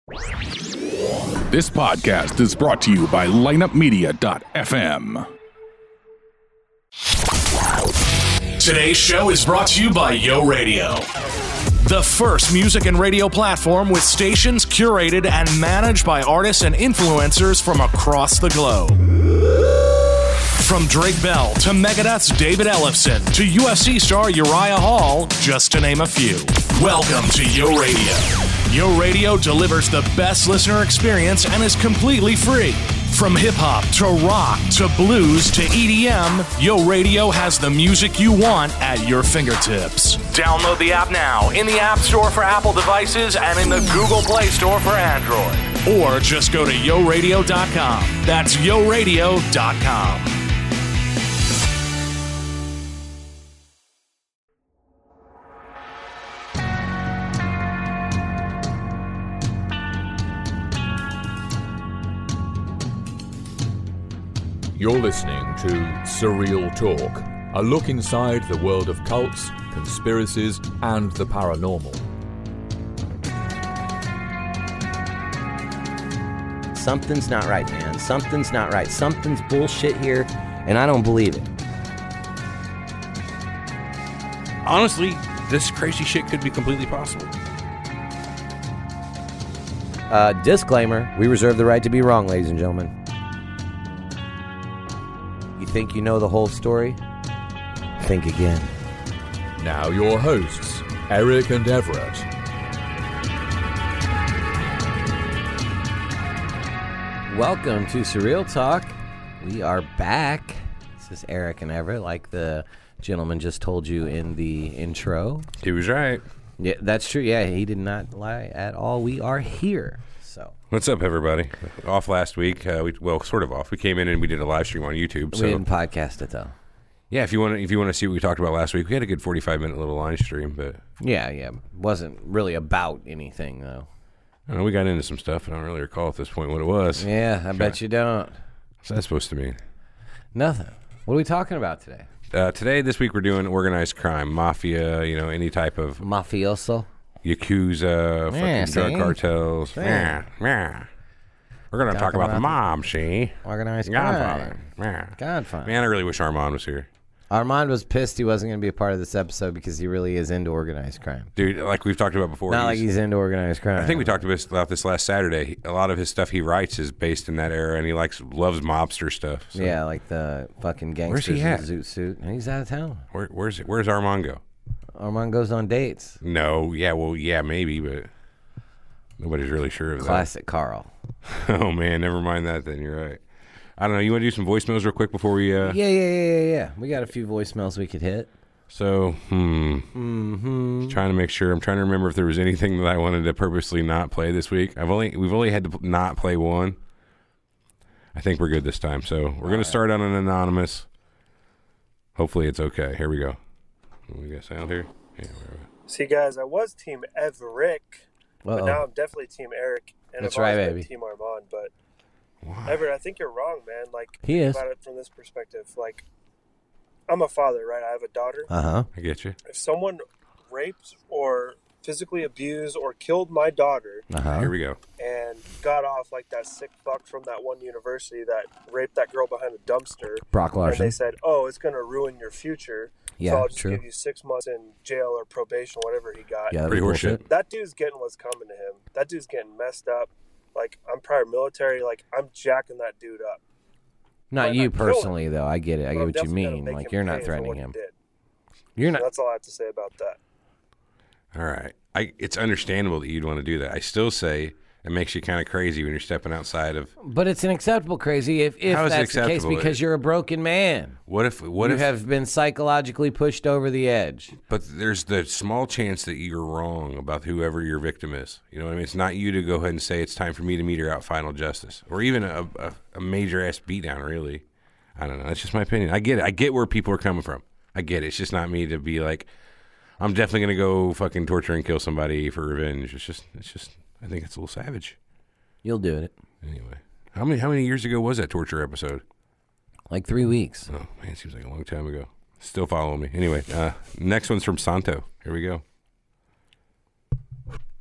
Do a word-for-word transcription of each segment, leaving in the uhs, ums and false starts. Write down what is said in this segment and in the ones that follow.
This podcast is brought to you by lineup media dot f m. Today's show is brought to you by Yo Radio, the first music and radio platform with stations curated and managed by artists and influencers from across the globe. From Drake Bell to Megadeth's David Ellefson to U F C star Uriah Hall, just to name a few. Welcome to Yo Radio. Yo Radio delivers the best listener experience and is completely free. From hip-hop to rock to blues to E D M, Yo Radio has the music you want at your fingertips. Download the app now in the App Store for Apple devices and in the Google Play Store for Android. Or just go to yo radio dot com. That's yo radio dot com. You're listening to Surreal Talk, a look inside the world of cults, conspiracies, and the paranormal. Something's not right, man. Something's not right. Something's bullshit here, and I don't believe it. Honestly, this crazy shit could be completely possible. Uh, disclaimer, we reserve the right to be wrong, ladies and gentlemen. You think you know the whole story? Think again. Now your hosts, Eric and Everett. Welcome to Surreal Talk. We are back. This is Eric and Everett, like the gentleman just told you in the intro. He was right. Yeah, that's true. Yeah, he did not lie at all. We are here. So, what's up, everybody? Off last week. Uh, we, well, sort of off. We came in and we did a live stream on YouTube. So. We didn't podcast it, though. Yeah, if you want to, if you want to see what we talked about last week, we had a good forty-five minute little live stream. But yeah, yeah, wasn't really about anything though. I don't know, we got into some stuff. I don't really recall at this point what it was. Yeah, I bet you don't. What's that supposed to mean? Nothing. What are we talking about today? Uh, today, this week, we're doing organized crime, mafia. You know, any type of mafioso. Yakuza, yeah, fucking drug see? cartels. Yeah, yeah. We're going to talk about, about the mob, see? Organized Godfather. crime. Yeah. Godfather. Man, I really wish Armand was here. Armand was pissed he wasn't going to be a part of this episode because he really is into organized crime. Dude, like we've talked about before. Not like he's into organized crime. I think we talked about this last Saturday. A lot of his stuff he writes is based in that era, and he likes loves mobster stuff. So. Yeah, like the fucking gangsters Where's he at? in the zoot suit. And he's out of town. Where, where's Where's Armand go? Armand goes on dates. No, yeah, well, yeah, maybe, but nobody's really sure of Classic that. Carl. Oh, man, never mind that then. You're right. I don't know. You want to do some voicemails real quick before we... Uh... Yeah, yeah, yeah, yeah, yeah. We got a few voicemails we could hit. So, hmm. Mm-hmm. Trying to make sure. I'm trying to remember if there was anything that I wanted to purposely not play this week. I've only We've only had to not play one. I think we're good this time. So we're going to start on an anonymous. Hopefully it's okay. Here we go. We got sound here? Yeah, See, guys, I was Team Everett, but Uh-oh. now I'm definitely Team Eric. And That's I've always right, been baby. Team Armand, but wow. Everett, I think you're wrong, man. Like, He think is. about it from this perspective. Like, I'm a father, right? I have a daughter. Uh-huh. I get you. If someone raped or physically abused or killed my daughter Uh-huh. Here we go. and got off like that sick fuck from that one university that raped that girl behind a dumpster, Brock and Larson. they said, oh, it's going to ruin your future, Yeah, so I'll just true. give you six months in jail or probation, whatever he got. Yeah, that Pretty was horseshit. bullshit. That dude's getting what's coming to him. That dude's getting messed up. Like, I'm prior military. Like, I'm jacking that dude up. Not But you I'm killing personally, though. I get it. I But get I'm what you definitely gonna mean. make Like, him you're pay not for threatening what he him. did. You're So not. that's all I have to say about that. All right. I, it's understandable that you'd want to do that. I still say it makes you kind of crazy when you're stepping outside of... But it's an acceptable crazy if, if How is it that's the case acceptable? because you're a broken man. What if... What you if? have been psychologically pushed over the edge. But there's the small chance that you're wrong about whoever your victim is. You know what I mean? It's not you to go ahead and say it's time for me to meter out final justice. Or even a, a, a major-ass beatdown, really. I don't know. That's just my opinion. I get it. I get where people are coming from. I get it. It's just not me to be like, I'm definitely going to go fucking torture and kill somebody for revenge. It's just, it's just, I think it's a little savage. You'll do it. Anyway. How many, how many years ago was that torture episode? Like three weeks. Oh, man, it seems like a long time ago. Still following me. Anyway, uh, next one's from Santo. Here we go.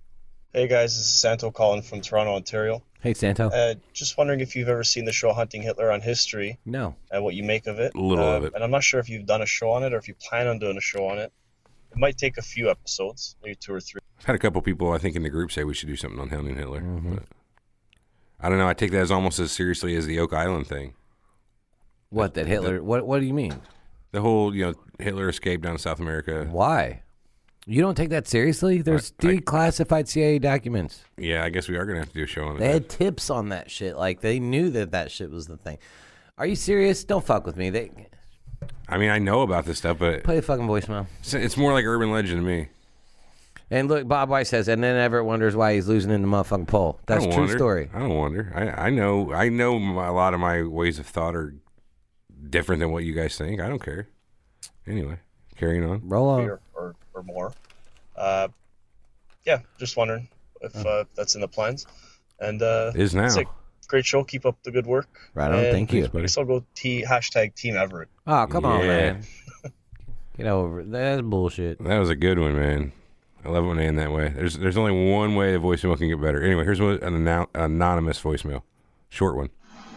Hey guys, this is Santo calling from Toronto, Ontario. Hey, Santo. Uh, just wondering if you've ever seen the show Hunting Hitler on History. No. And what you make of it. A little uh, of it. And I'm not sure if you've done a show on it or if you plan on doing a show on it. It might take a few episodes, maybe two or three. I've had a couple people, I think, in the group say we should do something on Hunting Hitler. Mm-hmm. But I don't know. I take that as almost as seriously as the Oak Island thing. What, that Hitler? What What do you mean? The whole, you know, Hitler escaped down to South America. Why? You don't take that seriously? There's I- I- declassified C I A documents. Yeah, I guess we are going to have to do a show on it. They had tips on that shit. Like, they knew that that shit was the thing. Are you serious? Don't fuck with me. They I mean, I know about this stuff, but Play a fucking voicemail. it's, it's more like urban legend to me. And look, Bob White says, and then Everett wonders why he's losing in the motherfucking poll. That's I a don't true wonder. story. I don't wonder. I, I know. I know my, a lot of my ways of thought are different than what you guys think. I don't care. Anyway, carrying on. Roll on. Or, or, or more. Uh, yeah, just wondering if uh, that's in the plans. And uh, It is now. It's a great show. Keep up the good work. Right on. And Thank you. I guess I'll go t- hashtag Team Everett. Oh, come on, Yeah. man. Get over it. That's bullshit. That was a good one, man. I love when they end that way. There's there's only one way the voicemail can get better. Anyway, here's what, an anou- anonymous voicemail. Short one.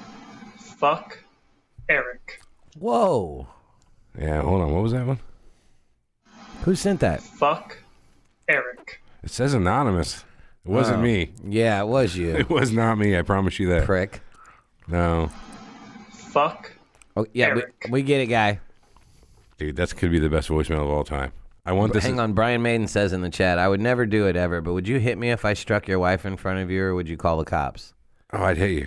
Fuck Eric. Whoa. Yeah, hold on. What was that one? Who sent that? Fuck Eric. It says anonymous. It wasn't Oh. me. Yeah, it was you. It was not me. I promise you that. Prick. No. Fuck Oh, yeah, we, Eric. we get it, guy. Dude, that could be the best voicemail of all time. I want this. Hang on. Brian Maiden says in the chat, I would never do it ever, but would you hit me if I struck your wife in front of you, or would you call the cops? Oh, I'd hit you.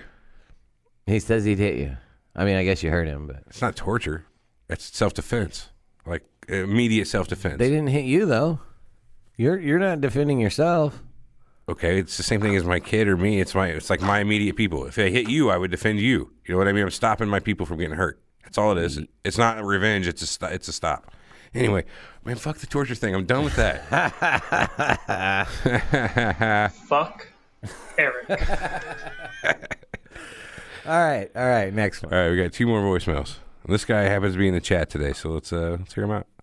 He says he'd hit you. I mean, I guess you heard him, but It's not torture. It's self-defense. Like, immediate self-defense. they didn't hit you, though. You're you're not defending yourself. Okay, it's the same thing as my kid or me. It's my, it's like my immediate people. If I hit you, I would defend you. You know what I mean? I'm stopping my people from getting hurt. That's all it is. It's not revenge. It's a, st- it's a stop. Anyway, man, fuck the torture thing. I'm done with that. Fuck Eric. All right, all right. Next one. All right, we got two more voicemails. This guy happens to be in the chat today, so let's uh, let's hear him out.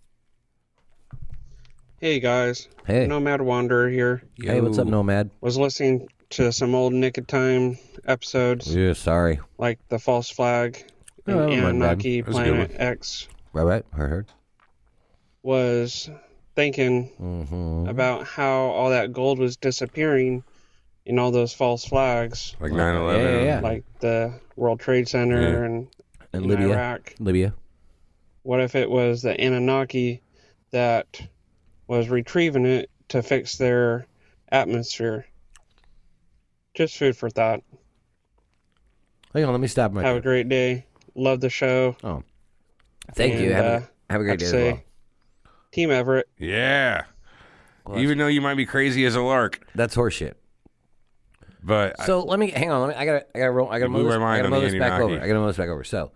Hey guys, Hey. Nomad Wanderer here. Hey, what's up, Nomad? Was listening to some old Nick of Time episodes, Yeah, sorry. like The False Flag Oh, and never mind, man. Anunnaki That was a good Planet one. X. Right, right. Heard, heard. Was thinking Mm-hmm. about how all that gold was disappearing in all those false flags, Like nine eleven. Yeah, yeah, yeah. like the World Trade Center Yeah. and And in Libya. Iraq. Libya. What if it was the Anunnaki that was retrieving it to fix their atmosphere? Just food for thought. Hang on, let me stop my. Have a great day. Love the show. Oh, thank you. And, Have, uh, a, have a great have day to as say, well. Team Everett. Yeah. Well, Even though you might be crazy as a lark, That's horseshit. but So let me hang on. Let me. I gotta. I gotta roll. I gotta You blew move this, my mind I gotta on move the this back Anunnaki. over. I gotta move this back over. So,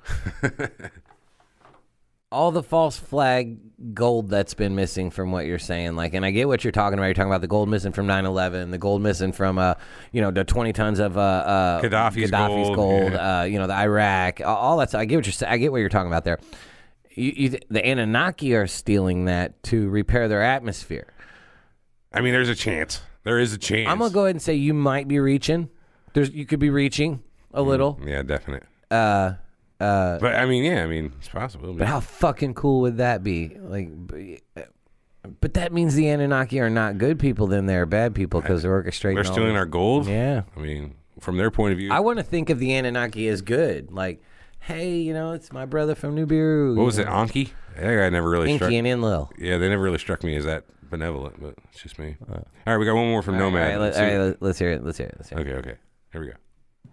all the false flag gold that's been missing from what you're saying, like, and I get what you're talking about. You're talking about the gold missing from nine eleven, the gold missing from, uh, you know, the twenty tons of uh, uh Gaddafi's Gaddafi's gold, gold, yeah. uh, you know, the Iraq, all- all that stuff. I get what you're. sa- I get what you're talking about there. You, you, the Anunnaki are stealing that to repair their atmosphere. I mean, there's a chance. There is a chance. I'm gonna go ahead and say you might be reaching. There's, you could be reaching a little. Yeah, definite. Uh, uh, But I mean, yeah, I mean, it's possible. but how fucking cool would that be? Like, b- but that means the Anunnaki are not good people. Then they're bad people because they're orchestrating. They're all stealing this. our gold. Yeah. I mean, from their point of view. I want to think of the Anunnaki as good. Like, hey, you know, it's my brother from Nibiru. what was you it, know. Anki? That guy never really struck. Inky and Enlil. Yeah, they never really struck me as that benevolent, but it's just me. All right, we got one more from All right, Nomad. all right, let, Let's all see- right, let- let's hear it. Let's hear it. Let's hear it. Okay, okay. Here we go.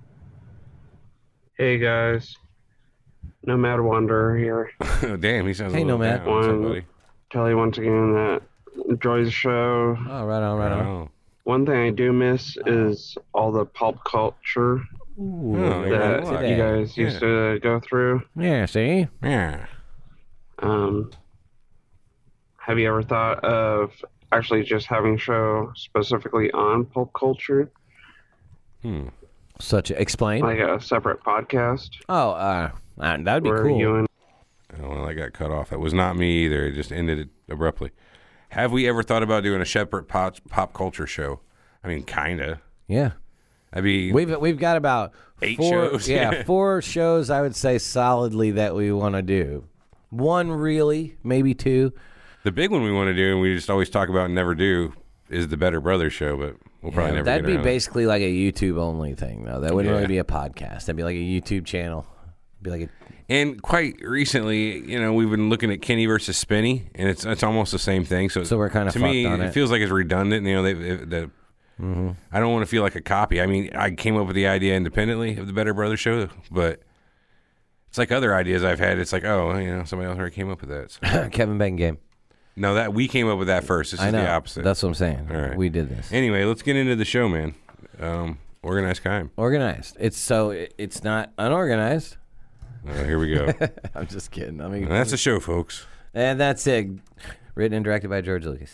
Hey guys, Nomad Wanderer here. Oh, damn, he sounds Hey, a little Nomad. down. What's up, One- buddy? Tell you once again that enjoy the show. Oh, right on, right on. Oh, One thing I do miss is all the pop culture Oh, that yeah, you today. guys used to go through. Yeah, see? yeah. Um, have you ever thought of actually just having a show specifically on pop culture, Hmm. Such a, explain. like a separate podcast oh, uh, uh, that'd be where cool. you and Oh, well, I got cut off. That was not me either. It just ended it abruptly. Have we ever thought about doing a separate pop, pop culture show? I mean, kind of. Yeah. I mean, we've we've got about eight four, shows. Yeah, four shows I would say solidly that we want to do. One really, maybe two. The big one we want to do, and we just always talk about and never do, is the Better Brothers show, but we'll probably Yeah, never that'd get be around. basically like a YouTube only thing, though. That wouldn't Yeah. really be a podcast. That'd be like a YouTube channel. It'd be like a And quite recently, you know, we've been looking at Kenny versus Spinny, and it's it's almost the same thing. So, So we're kinda to me, fucked on it it. feels like it's redundant. You know, they, they, the Mm-hmm. I don't want to feel like a copy. I mean, I came up with the idea independently of the Better Brothers show, but it's like other ideas I've had. It's like, oh, you know, somebody else already came up with that. So. Kevin Bacon game. No, that we came up with that first. This I is know. the opposite. That's what I'm saying. All right. We did this. Anyway, let's get into the show, man. Um, organized crime. Organized. It's so it, it's not unorganized. Uh, here we go. I'm just kidding. I mean, And that's the show, folks. And that's it. Written and directed by George Lucas.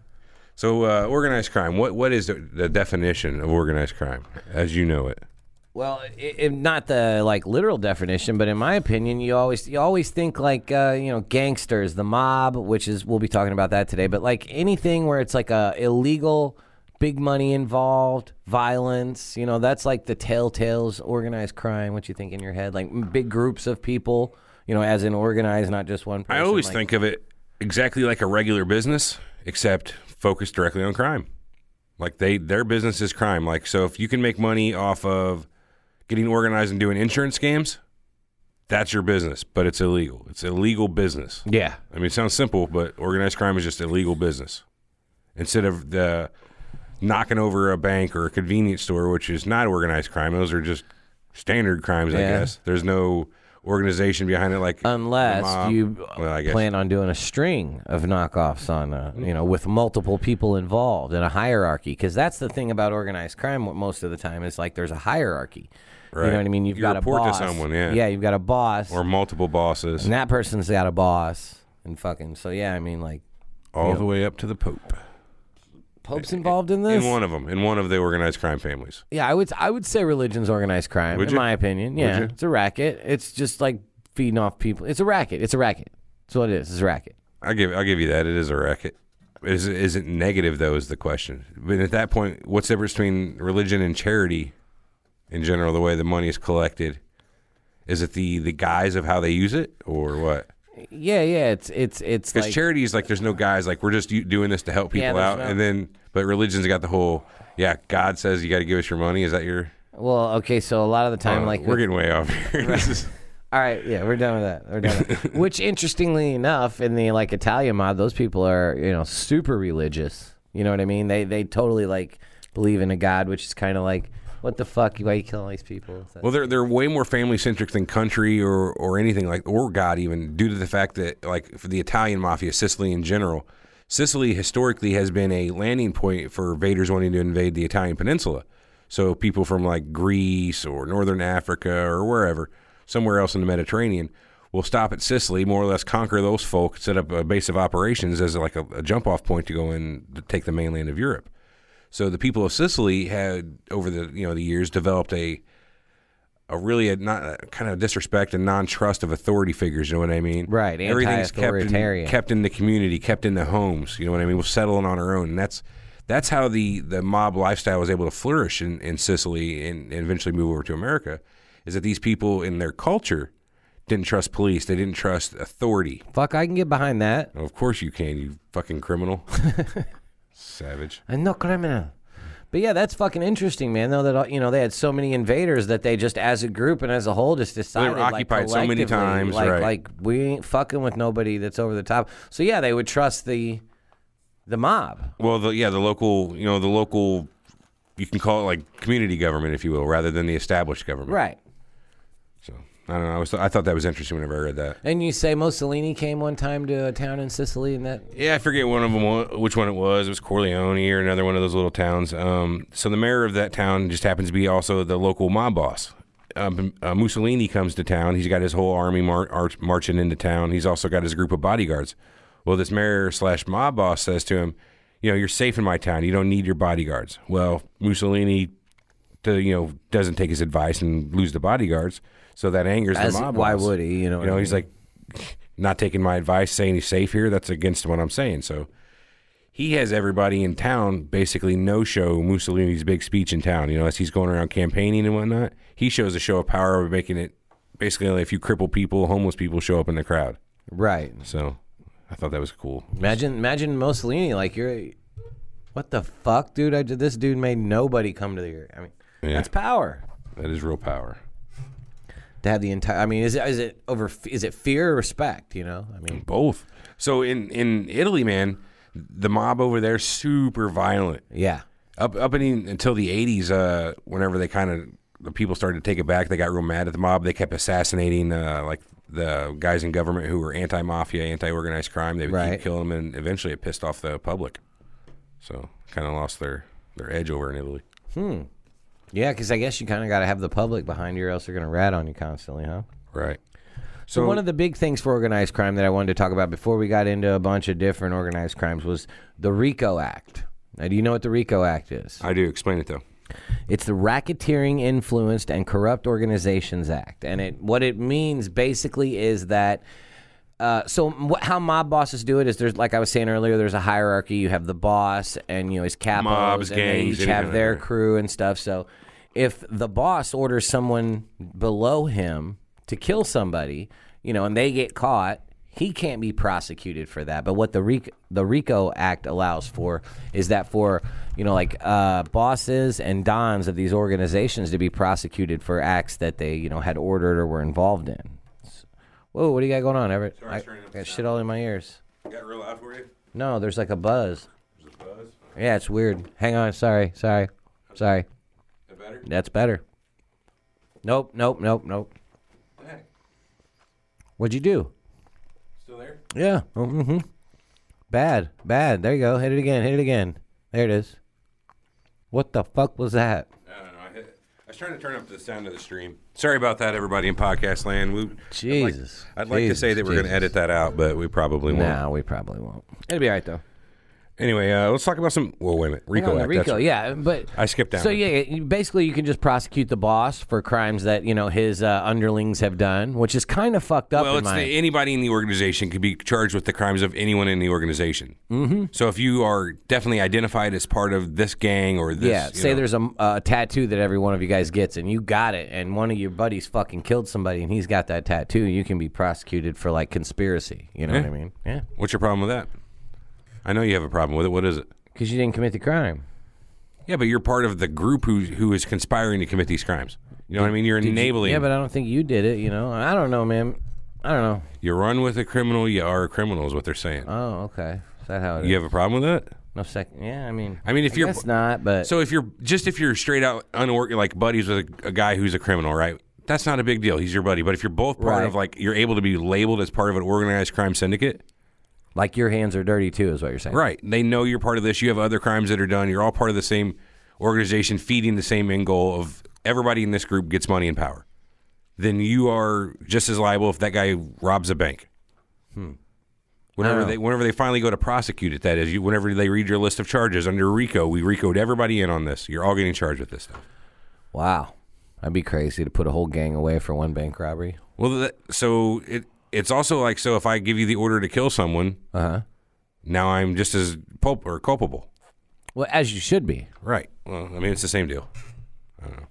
So, uh, organized crime. What what is the, the definition of organized crime, as you know it? Well, it, it, not the like literal definition, but in my opinion, you always you always think like uh, you know gangsters, the mob, which is we'll be talking about that today. But like anything where it's like a illegal, big money involved, violence, you know, that's like the telltales organized crime. What you think in your head, like m- big groups of people, you know, as in organized, not just one person. I always like, think of it exactly like a regular business, except focused directly on crime. Like they their business is crime. Like so, if you can make money off of getting organized and doing insurance scams, that's your business, but it's illegal. It's illegal business. Yeah. I mean, it sounds simple, but organized crime is just illegal business. Instead of the knocking over a bank or a convenience store, which is not organized crime, those are just standard crimes, I Yeah. guess. There's no organization behind it, like Unless the mob. you Well, I guess. plan on doing a string of knockoffs on, a, you know, with multiple people involved in a hierarchy, because that's the thing about organized crime. Most of the time, is like there's a hierarchy. Right. You know what I mean? You've You got report a to boss. someone, yeah. Yeah, you've got a boss, or multiple bosses, and that person's got a boss, and fucking. So yeah, I mean, like all you the know, way up to the Pope. Pope's involved in this. In one of them, in one of the organized crime families. Yeah, I would I would say religion's organized crime, Would in you? my opinion. Would Yeah, you? it's a racket. It's just like feeding off people. It's a racket. It's a racket. That's what it is. It's a racket. I give I'll give you that. It is a racket. Is it, is it negative though? Is the question. But at that point, what's the difference between religion and charity? In general, the way the money is collected, is it the the guise of how they use it, or what? Yeah, yeah. It's it's it's Because like charity is like there's no guys, like we're just u- doing this to help people Yeah, there's out, no- and then but religion's got the whole yeah. God says you got to give us your money. Is that your? well, okay. So a lot of the time, Uh, like we're getting way off here. This is- all right, yeah, we're done with that. We're done. With that. Which, interestingly enough, in the like Italian mob, those people are you know super religious. You know what I mean? They they totally like believe in a god, which is kind of like. What the fuck? Why are you killing all these people? Well, they're they're way more family centric than country or or anything like or God even, due to the fact that like for the Italian mafia, Sicily in general, Sicily historically has been a landing point for invaders wanting to invade the Italian peninsula. So people from like Greece or Northern Africa or wherever, somewhere else in the Mediterranean, will stop at Sicily, more or less conquer those folk, set up a base of operations as like a, a jump off point to go in to take the mainland of Europe. So the people of Sicily had, over the you know the years, developed a a really a not a kind of disrespect and non-trust of authority figures. You know what I mean? Right, Everything's kept in, anti-authoritarian. kept in the community, kept in the homes. You know what I mean? We're settling on our own, and that's that's how the, the mob lifestyle was able to flourish in, in Sicily and, and eventually move over to America. Is that these people in their culture didn't trust police? They didn't trust authority. Fuck, I can get behind that. Of course you can, you fucking criminal, savage. I'm no criminal. But yeah, that's fucking interesting, man. Though that you know they had so many invaders that they just, as a group and as a whole, just decided like, occupied so many collectively, times, like right. like we ain't fucking with nobody that's over the top. So yeah, they would trust the the mob. Well, the, yeah, the local, you know, the local, you can call it like community government, if you will, rather than the established government. Right. So I don't know. I, was, I thought that was interesting whenever I read that. And you say Mussolini came one time to a town in Sicily, and that Yeah, I forget one of them, wa- which one it was. It was Corleone or another one of those little towns. Um, so the mayor of that town just happens to be also the local mob boss. Um, uh, Mussolini comes to town. He's got his whole army mar- arch- marching into town. He's also got his group of bodyguards. Well, this mayor slash mob boss says to him, you know, you're safe in my town. You don't need your bodyguards. Well, Mussolini, to, you know, doesn't take his advice and lose the bodyguards. So that angers As- the mob why boss. would he? You know what you know I he's mean? like, not taking my advice, saying he's safe here. That's against what I'm saying. So he has everybody in town basically no-show Mussolini's big speech in town. You know, as he's going around campaigning and whatnot, he shows a show of power of making it basically like a few crippled people, homeless people show up in the crowd. Right. So I thought that was cool. Imagine, imagine Mussolini like you're. What the fuck, dude? I did this dude made nobody come to the. I mean, Yeah. that's power. That is real power. To have the entire. I mean, is it is it over? Is it fear or respect? You know, I mean, Both. So in, in Italy, man, the mob over there super violent. yeah. Up up in, until the eighties, uh, whenever they kind of the people started to take it back, they got real mad at the mob. They kept assassinating uh, like the guys in government who were anti-mafia, anti-organized crime. They would Right. keep killing them, and eventually it pissed off the public. So kind of lost their, their edge over in Italy. Hmm. Yeah, because I guess you kind of got to have the public behind you, or else they're going to rat on you constantly, huh? Right. So, So one of the big things for organized crime that I wanted to talk about before we got into a bunch of different organized crimes was the RICO Act. Now, do you know what the RICO Act is? I do. Explain it though. It's the Racketeering, Influenced, and Corrupt Organizations Act, and it what it means basically is that. Uh, so wh- how mob bosses do it is there's like I was saying earlier, there's a hierarchy. You have the boss and you know his capos, Mobs, and they gangs, each have anything their like that. crew and stuff. So if the boss orders someone below him to kill somebody, you know, and they get caught, he can't be prosecuted for that. But what the RICO, the RICO Act allows for is that for, you know, like uh, bosses and dons of these organizations to be prosecuted for acts that they, you know, had ordered or were involved in. Whoa, what do you got going on, Everett? Sorry, I turning up got the shit sound. all in my ears. Got real loud for you? No, there's like a buzz. Is it buzz? Yeah, it's weird. Hang on, sorry, sorry, sorry. That better? That's better. Nope, nope, nope, nope. What the heck? What'd you do? Still there? Yeah. Oh, mm-hmm. Bad, bad. There you go. Hit it again. Hit it again. There it is. What the fuck was that? I don't know. I, hit, I was trying to turn up the sound of the stream. Sorry about that, everybody in podcast land. We, Jesus. I'd like, I'd like to Jesus, say that we're going to Jesus. edit that out, but we probably won't. No, we probably won't. It'll be all right though. Anyway, uh, let's talk about some. Well, wait a minute. RICO Hang on, Act. the that's RICO, right. yeah, but I skipped down. So yeah, you- basically you can just prosecute the boss for crimes that you know his uh, underlings have done, which is kind of fucked up. Well, in it's my the, anybody in the organization could be charged with the crimes of anyone in the organization. Mm-hmm. So if you are definitely identified as part of this gang or this, yeah. you Say know, there's a, a tattoo that every one of you guys gets, and you got it, and one of your buddies fucking killed somebody, and he's got that tattoo. You can be prosecuted for like conspiracy. You know Yeah. what I mean? Yeah. what's your problem with that? I know you have a problem with it. What is it? Because you didn't commit the crime. Yeah, but you're part of the group who who is conspiring to commit these crimes. You know what I mean? You're Did you- enabling. yeah, but I don't think you did it. You know, I don't know, man. I don't know. you run with a criminal, you are a criminal, is what they're saying. Oh, okay. Is that how it is? You have a problem with that? No second. Yeah, I mean. I mean, if I you're guess not, but so if you're just if you're straight out unor- like buddies with a, a guy who's a criminal, right? That's not a big deal. He's your buddy. But if you're both part Right. of like you're able to be labeled as part of an organized crime syndicate, like your hands are dirty too, is what you're saying. right? They know you're part of this. You have other crimes that are done. You're all part of the same organization, feeding the same end goal of everybody in this group gets money and power. Then you are just as liable if that guy robs a bank. Hmm. Whenever I don't they know. whenever they finally go to prosecute it, that is, you, whenever they read your list of charges under RICO, we RICO'd everybody in on this. You're all getting charged with this stuff. Wow. That'd be crazy to put a whole gang away for one bank robbery. Well, that, so it it's also like so if I give you the order to kill someone, Uh huh. now I'm just as pulp or culpable. Well, as you should be. Right. Well, I mean it's the same deal. I don't know.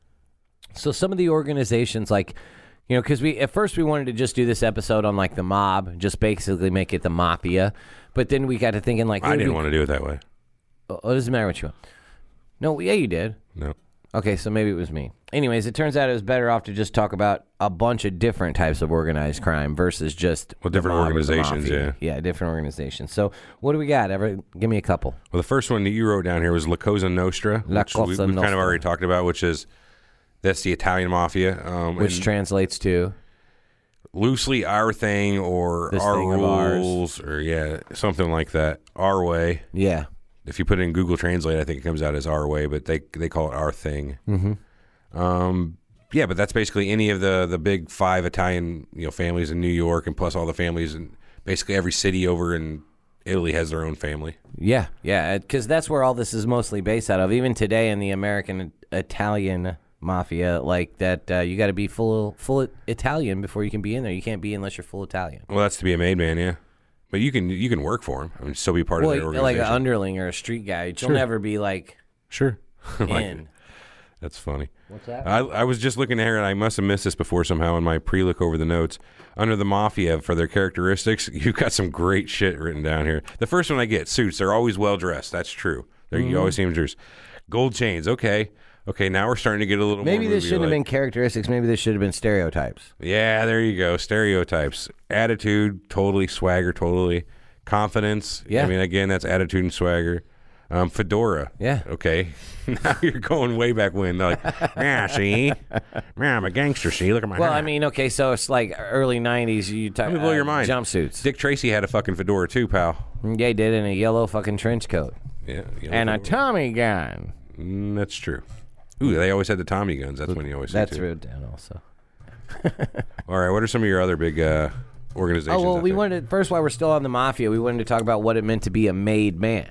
So some of the organizations, like, you know, because we at first we wanted to just do this episode on like the mob, just basically make it the mafia, but then we got to thinking like, I didn't want to do it that way. Oh, it doesn't matter what you want. No, yeah, you did. No. Okay, so maybe it was me. Anyways, it turns out it was better off to just talk about a bunch of different types of organized crime versus just Well, the different mob or the organizations, mafia. Yeah, different organizations. So what do we got? Ever give me a couple. Well, the first one that you wrote down here was La Cosa Nostra, La which we, Cosa we've kind Nostra. of already talked about, which is that's the Italian mafia, um, Which and translates to loosely our thing or This our thing of ours. rules or yeah, something like that. Our way. yeah. If you put it in Google Translate, I think it comes out as our way, but they they call it our thing. Mm-hmm. Um, yeah, but that's basically any of the the big five Italian you know families in New York, and plus all the families in basically every city over in Italy has their own family. Yeah, yeah, because that's where all this is mostly based out of. Even today in the American Italian mafia, like that, uh, you got to be full full Italian before you can be in there. You can't be unless you're full Italian. Well, that's to be a made man, yeah. But you can you can work for them. I mean, still be part well, of their like organization. an underling or a street guy. You'll Sure. never be like Sure. Like in. it. That's funny. What's that? I, I was just looking at here, and I must have missed this before somehow in my pre-look over the notes. Under the Mafia, for their characteristics, you've got some great shit written down here. The first one I get, suits. They're always well-dressed. That's true. They're, Mm-hmm. You always see them dressed. Gold chains. Okay. Okay, now we're starting to get a little Maybe more this shouldn't have movie-like. been characteristics. Maybe this should have been stereotypes. Yeah, there you go. Stereotypes. Attitude, totally. Swagger, totally. Confidence. Yeah. I mean, again, that's attitude and swagger. Um, fedora. Yeah. Okay. Now you're going way back when. They're like, yeah, see? Yeah, I'm a gangster, see? Look at my Well, hat. I mean, okay, so it's like early nineties. You talk, Let me blow uh, your mind. Jumpsuits. Dick Tracy had a fucking fedora too, pal. Yeah, he did in a yellow fucking trench coat Yeah. you know, and a fedora. Tommy gun. Mm, that's true. Ooh, they always had the Tommy guns. That's when you always see That's too. wrote down also. All right, what are some of your other big uh, organizations? Oh well, out we there? wanted to, first while we're still on the mafia, we wanted to talk about what it meant to be a made man.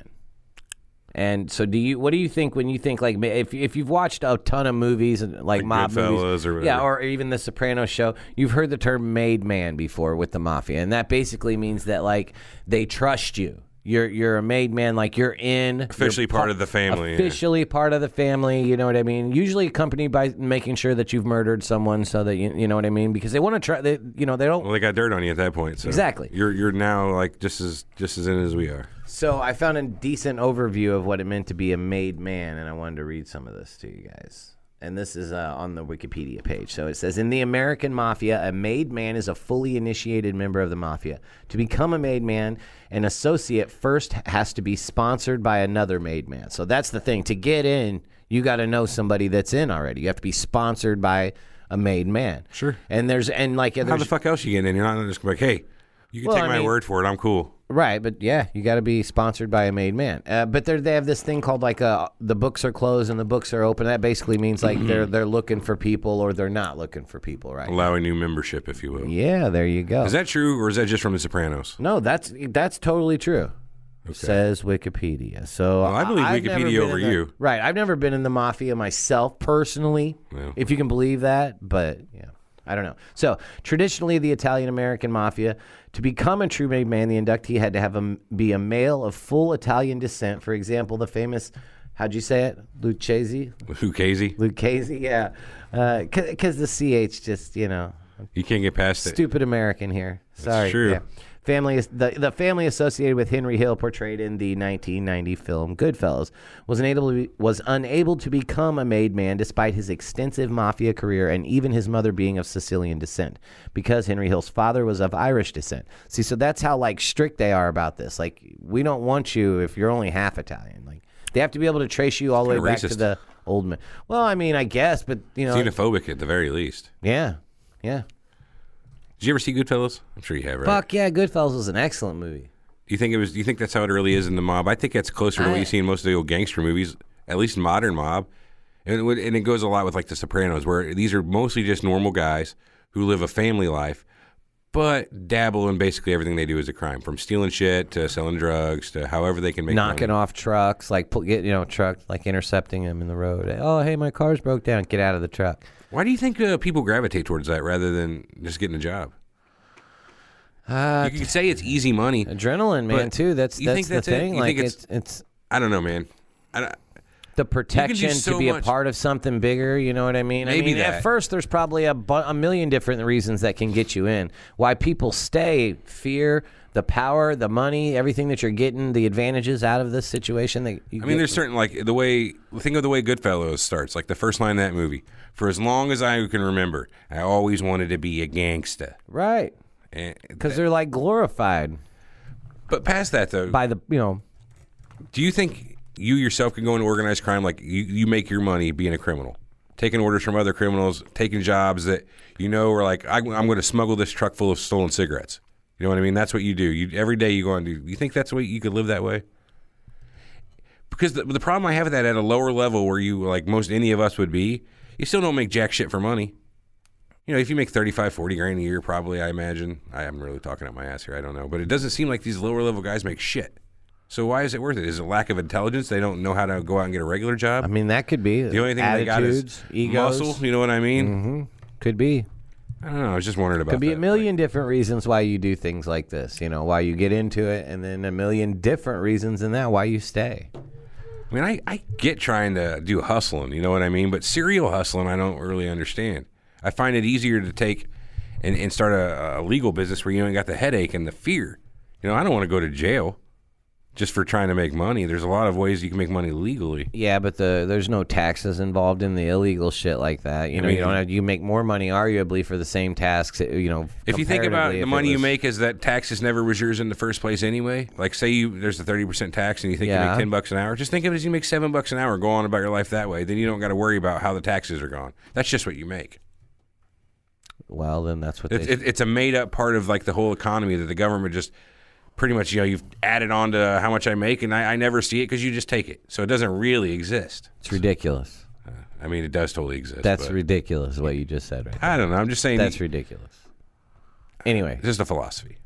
And so, do you? What do you think when you think like if if you've watched a ton of movies and like, Like mob Goodfellas movies, or whatever. yeah, or even the Sopranos show, you've heard the term "made man" before with the mafia, and that basically means that like they trust you. You're you're a made man, like you're in Officially you're part of the family, yeah. Officially part of the family. You know what I mean? Usually accompanied by making sure that you've murdered someone, so that you you know what I mean, because they want to try. They, you know they don't. Well, they got dirt on you at that point. So Exactly. You're you're now like just as just as in as we are. So I found a decent overview of what it meant to be a made man, and I wanted to read some of this to you guys. And this is uh, on the Wikipedia page. So it says, in the American Mafia, a made man is a fully initiated member of the Mafia. To become a made man, an associate first has to be sponsored by another made man. So that's the thing. To get in, you got to know somebody that's in already. You have to be sponsored by a made man. Sure. And there's, and like, How there's, the fuck else you get in? You're not just like, hey, you can Well, take I my mean- word for it. I'm cool. Right, but yeah, you got to be sponsored by a made man. Uh, but they they have this thing called like uh, the books are closed and the books are open. That basically means like they're they're looking for people or they're not looking for people, right? Allowing new membership, if you will. Yeah, there you go. Is that true, or is that just from The Sopranos? No, that's that's totally true. Says Wikipedia. So Well, I believe I've never Wikipedia been over in the- you. Right, I've never been in the mafia myself personally, Yeah. if you can believe that. But yeah, I don't know. So traditionally, the Italian American mafia, to become a true made man, the inductee had to have a, be a male of full Italian descent. For example, the famous, how'd you say it, Lucchese? Lucchese? Lucchese, yeah, because the C H just you know. You can't get past it. Stupid American here. Sorry. true. Yeah. Family, the the family associated with Henry Hill, portrayed in the nineteen ninety film Goodfellas, was unable to be, was unable to become a made man despite his extensive mafia career and even his mother being of Sicilian descent, because Henry Hill's father was of Irish descent. See, so that's how like strict they are about this. Like, we don't want you if you're only half Italian. Like, they have to be able to trace you all the way Kinda back to racist. the old man. Well, I mean, I guess, but you know, Xenophobic at the very least. yeah, yeah. Did you ever see Goodfellas? I'm sure you have, right? Fuck yeah, Goodfellas was an excellent movie. Do you think it was? Do you think that's how it really is in the mob? I think that's closer to what I- you see in most of the old gangster movies, at least modern mob, and it, would- and it goes a lot with like The Sopranos, where these are mostly just normal guys who live a family life, but dabble in basically everything they do as a crime, from stealing shit to selling drugs to however they can make Knocking money. off trucks, like pull, get you know truck, like intercepting them in the road. Oh, hey, my car's broke down. Get out of the truck. Why do you think uh, people gravitate towards that rather than just getting a job? Uh, You could say it's easy money. Adrenaline, man, but too. That's you that's think the that's it? thing. You like think it's, it's- it's I don't know, man. I don't, the protection so to be much- a part of something bigger. You know what I mean? I Maybe mean, that. at first, there's probably a, bu- a million different reasons that can get you in. Why people stay: fear, the power, the money, everything that you're getting, the advantages out of this situation. That you I mean, get there's from- certain, like, the way, think of the way Goodfellas starts, like the first line of that movie. For as long as I can remember, I always wanted to be a gangsta. right, And because they're like glorified But past that, though, by the you know. do you think you yourself can go into organized crime, like you, you make your money being a criminal? Taking orders from other criminals, taking jobs that you know are like, I, I'm going to smuggle this truck full of stolen cigarettes. You know what I mean? That's what you do. You every day you go and do. You think that's the way you could live that way? Because the, the problem I have with that at a lower level where you, like most any of us would be, you still don't make jack shit for money. You know, if you make thirty-five, forty grand a year, probably, I imagine. I am really talking out my ass here. I don't know. But it doesn't seem like these lower level guys make shit. So why is it worth it? Is it lack of intelligence? They don't know how to go out and get a regular job? I mean, that could be the only thing they got is attitudes, egos. muscle. You know what I mean? Mm-hmm. Could be. I don't know. I was just wondering about Could be that. a million different reasons why you do things like this. You know, why you get into it, and then a million different reasons in that why you stay. I mean, I, I get trying to do hustling, you know what I mean? But serial hustling, I don't really understand. I find it easier to take and, and start a, a legal business where you ain't got the headache and the fear. You know, I don't want to go to jail just for trying to make money. There's a lot of ways you can make money legally. Yeah, but the there's no taxes involved in the illegal shit like that. You know, I mean, you don't have, you make more money arguably for the same tasks. You know, if you think about comparatively, the if money it you was- make is that taxes never was yours in the first place anyway. Like say you there's a thirty percent tax and you think you Yeah. make ten bucks an hour. Just think of it as you make seven bucks an hour. Go on about your life that way. Then you don't got to worry about how the taxes are gone. That's just what you make. Well, then that's what It's, they. it, it's a made up part of like the whole economy that the government just pretty much, you know, you've added on to how much I make, and I, I never see it because you just take it. So it doesn't really exist. It's ridiculous. Uh, I mean, it does totally exist. That's but ridiculous. What you just said, right? there. I don't know. I'm just saying. That's ridiculous. Anyway, It's just a philosophy.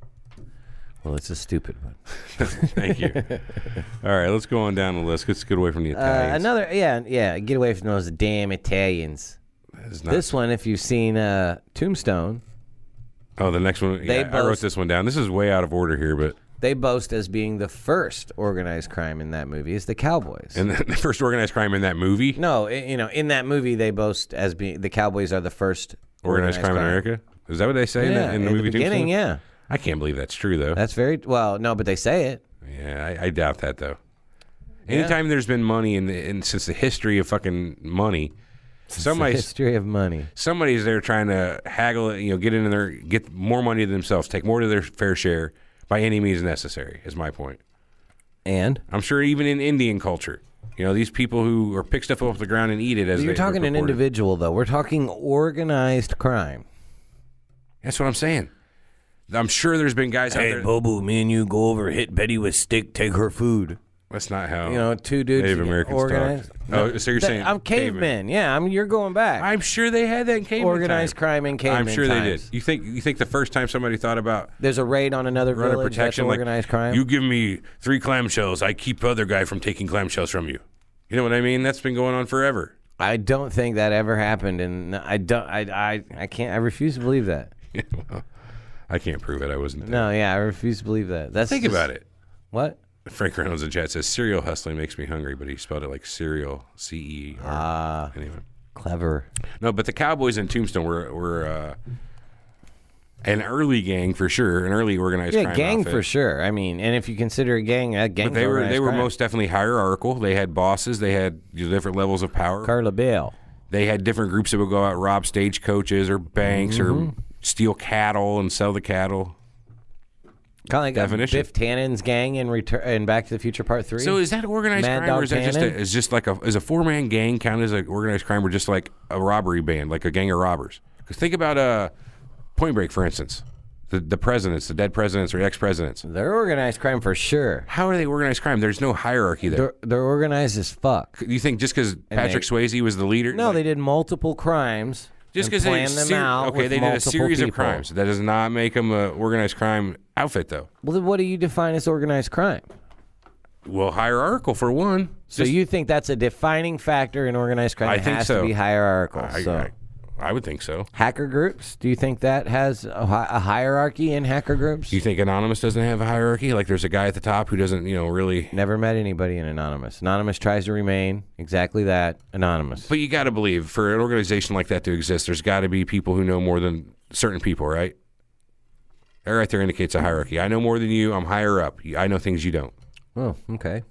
well, it's a stupid one. Thank you. All right, let's go on down the list. Let's get away from the Uh, Italians. another, yeah, yeah. Get away from those damn Italians. It's not- This one, if you've seen uh, Tombstone, oh, the next one. They Yeah, I wrote boast- this one down. This is way out of order here, but they boast as being the first organized crime in that movie is the Cowboys. and the, the first organized crime in that movie, no, i you know, in that movie they boast as being the Cowboys are the first organized, crime, in America. Is that what they say in, Yeah, the, in the in movie? the beginning, Tombstone? yeah. I can't believe that's true though. That's very well. No, but they say it. Yeah, I, I doubt that though. Anytime there's been money in, the, in since the history of fucking money, It's the somebody's history of money. somebody's there trying to haggle it, you know, get in there, get more money to themselves, take more to their fair share by any means necessary. Is my point. And I'm sure even in Indian culture, you know, these people who are pick stuff up off the ground and eat it as you're they, talking they're an purported. individual, though. We're talking organized crime. That's what I'm saying. I'm sure there's been guys out there. Bobo, me and you go over, hit Betty with stick, take her food. That's not how You know, two dudes Native get Americans organized. talk. Oh, so you're That- saying I'm caveman. Yeah, I'm. You're going back. I'm sure they had that in caveman Organized time. crime in caveman I'm sure they times. did. You think you think the first time somebody thought about There's a raid on another running village. That's protection, like organized crime. you give me three clamshells, I keep other guy from taking clamshells from you. You know what I mean? That's been going on forever. I don't think that ever happened, and I don't. I. I. I can't. I refuse to believe that. Well, I can't prove it. I wasn't there. No. Yeah, I refuse to believe that. That's Think just- about it. What? Frank Reynolds in chat says cereal hustling makes me hungry, but he spelled it like cereal, C E R. Ah, Anyway, clever. no, but the Cowboys in Tombstone were were uh, an early gang for sure, an early organized Yeah, crime gang outfit. for sure. I mean, and if you consider a gang, a gang. But they were they were most definitely hierarchical. They had bosses. They had you know, different levels of power. Carla Bale. They had different groups that would go out rob stagecoaches or banks Mm-hmm. or steal cattle and sell the cattle. Kind of like Definition. Biff Tannen's gang in return in Back to the Future Part Three. So is that organized Mad crime, Dog or is that just a, Cannon? is just like a is a four man gang count as an organized crime, or just like a robbery band, like a gang of robbers? Because think about uh, Point Break, for instance, the the presidents, the dead presidents or ex presidents. They're organized crime for sure. How are they organized crime? There's no hierarchy there. They're, they're organized as fuck. You think just because Patrick they- Swayze was the leader? No, like, they did multiple crimes. just and because they planned them ser- out. okay, with they did a multiple series of people. crimes. That does not make them an organized crime outfit, though. Well, then what do you define as organized crime? Well, hierarchical for one. So Just- you think that's a defining factor in organized crime? I it think has so. to be hierarchical. I, so. I, I would think so. Hacker groups? Do you think that has a, hi- a hierarchy in hacker groups? You think Anonymous doesn't have a hierarchy? Like there's a guy at the top who doesn't, you know, really. Never met anybody in Anonymous. Anonymous tries to remain exactly that, anonymous. But you got to believe for an organization like that to exist, there's got to be people who know more than certain people, right? That right there indicates a hierarchy. I know more than you. I'm higher up. I know things you don't. Oh, okay.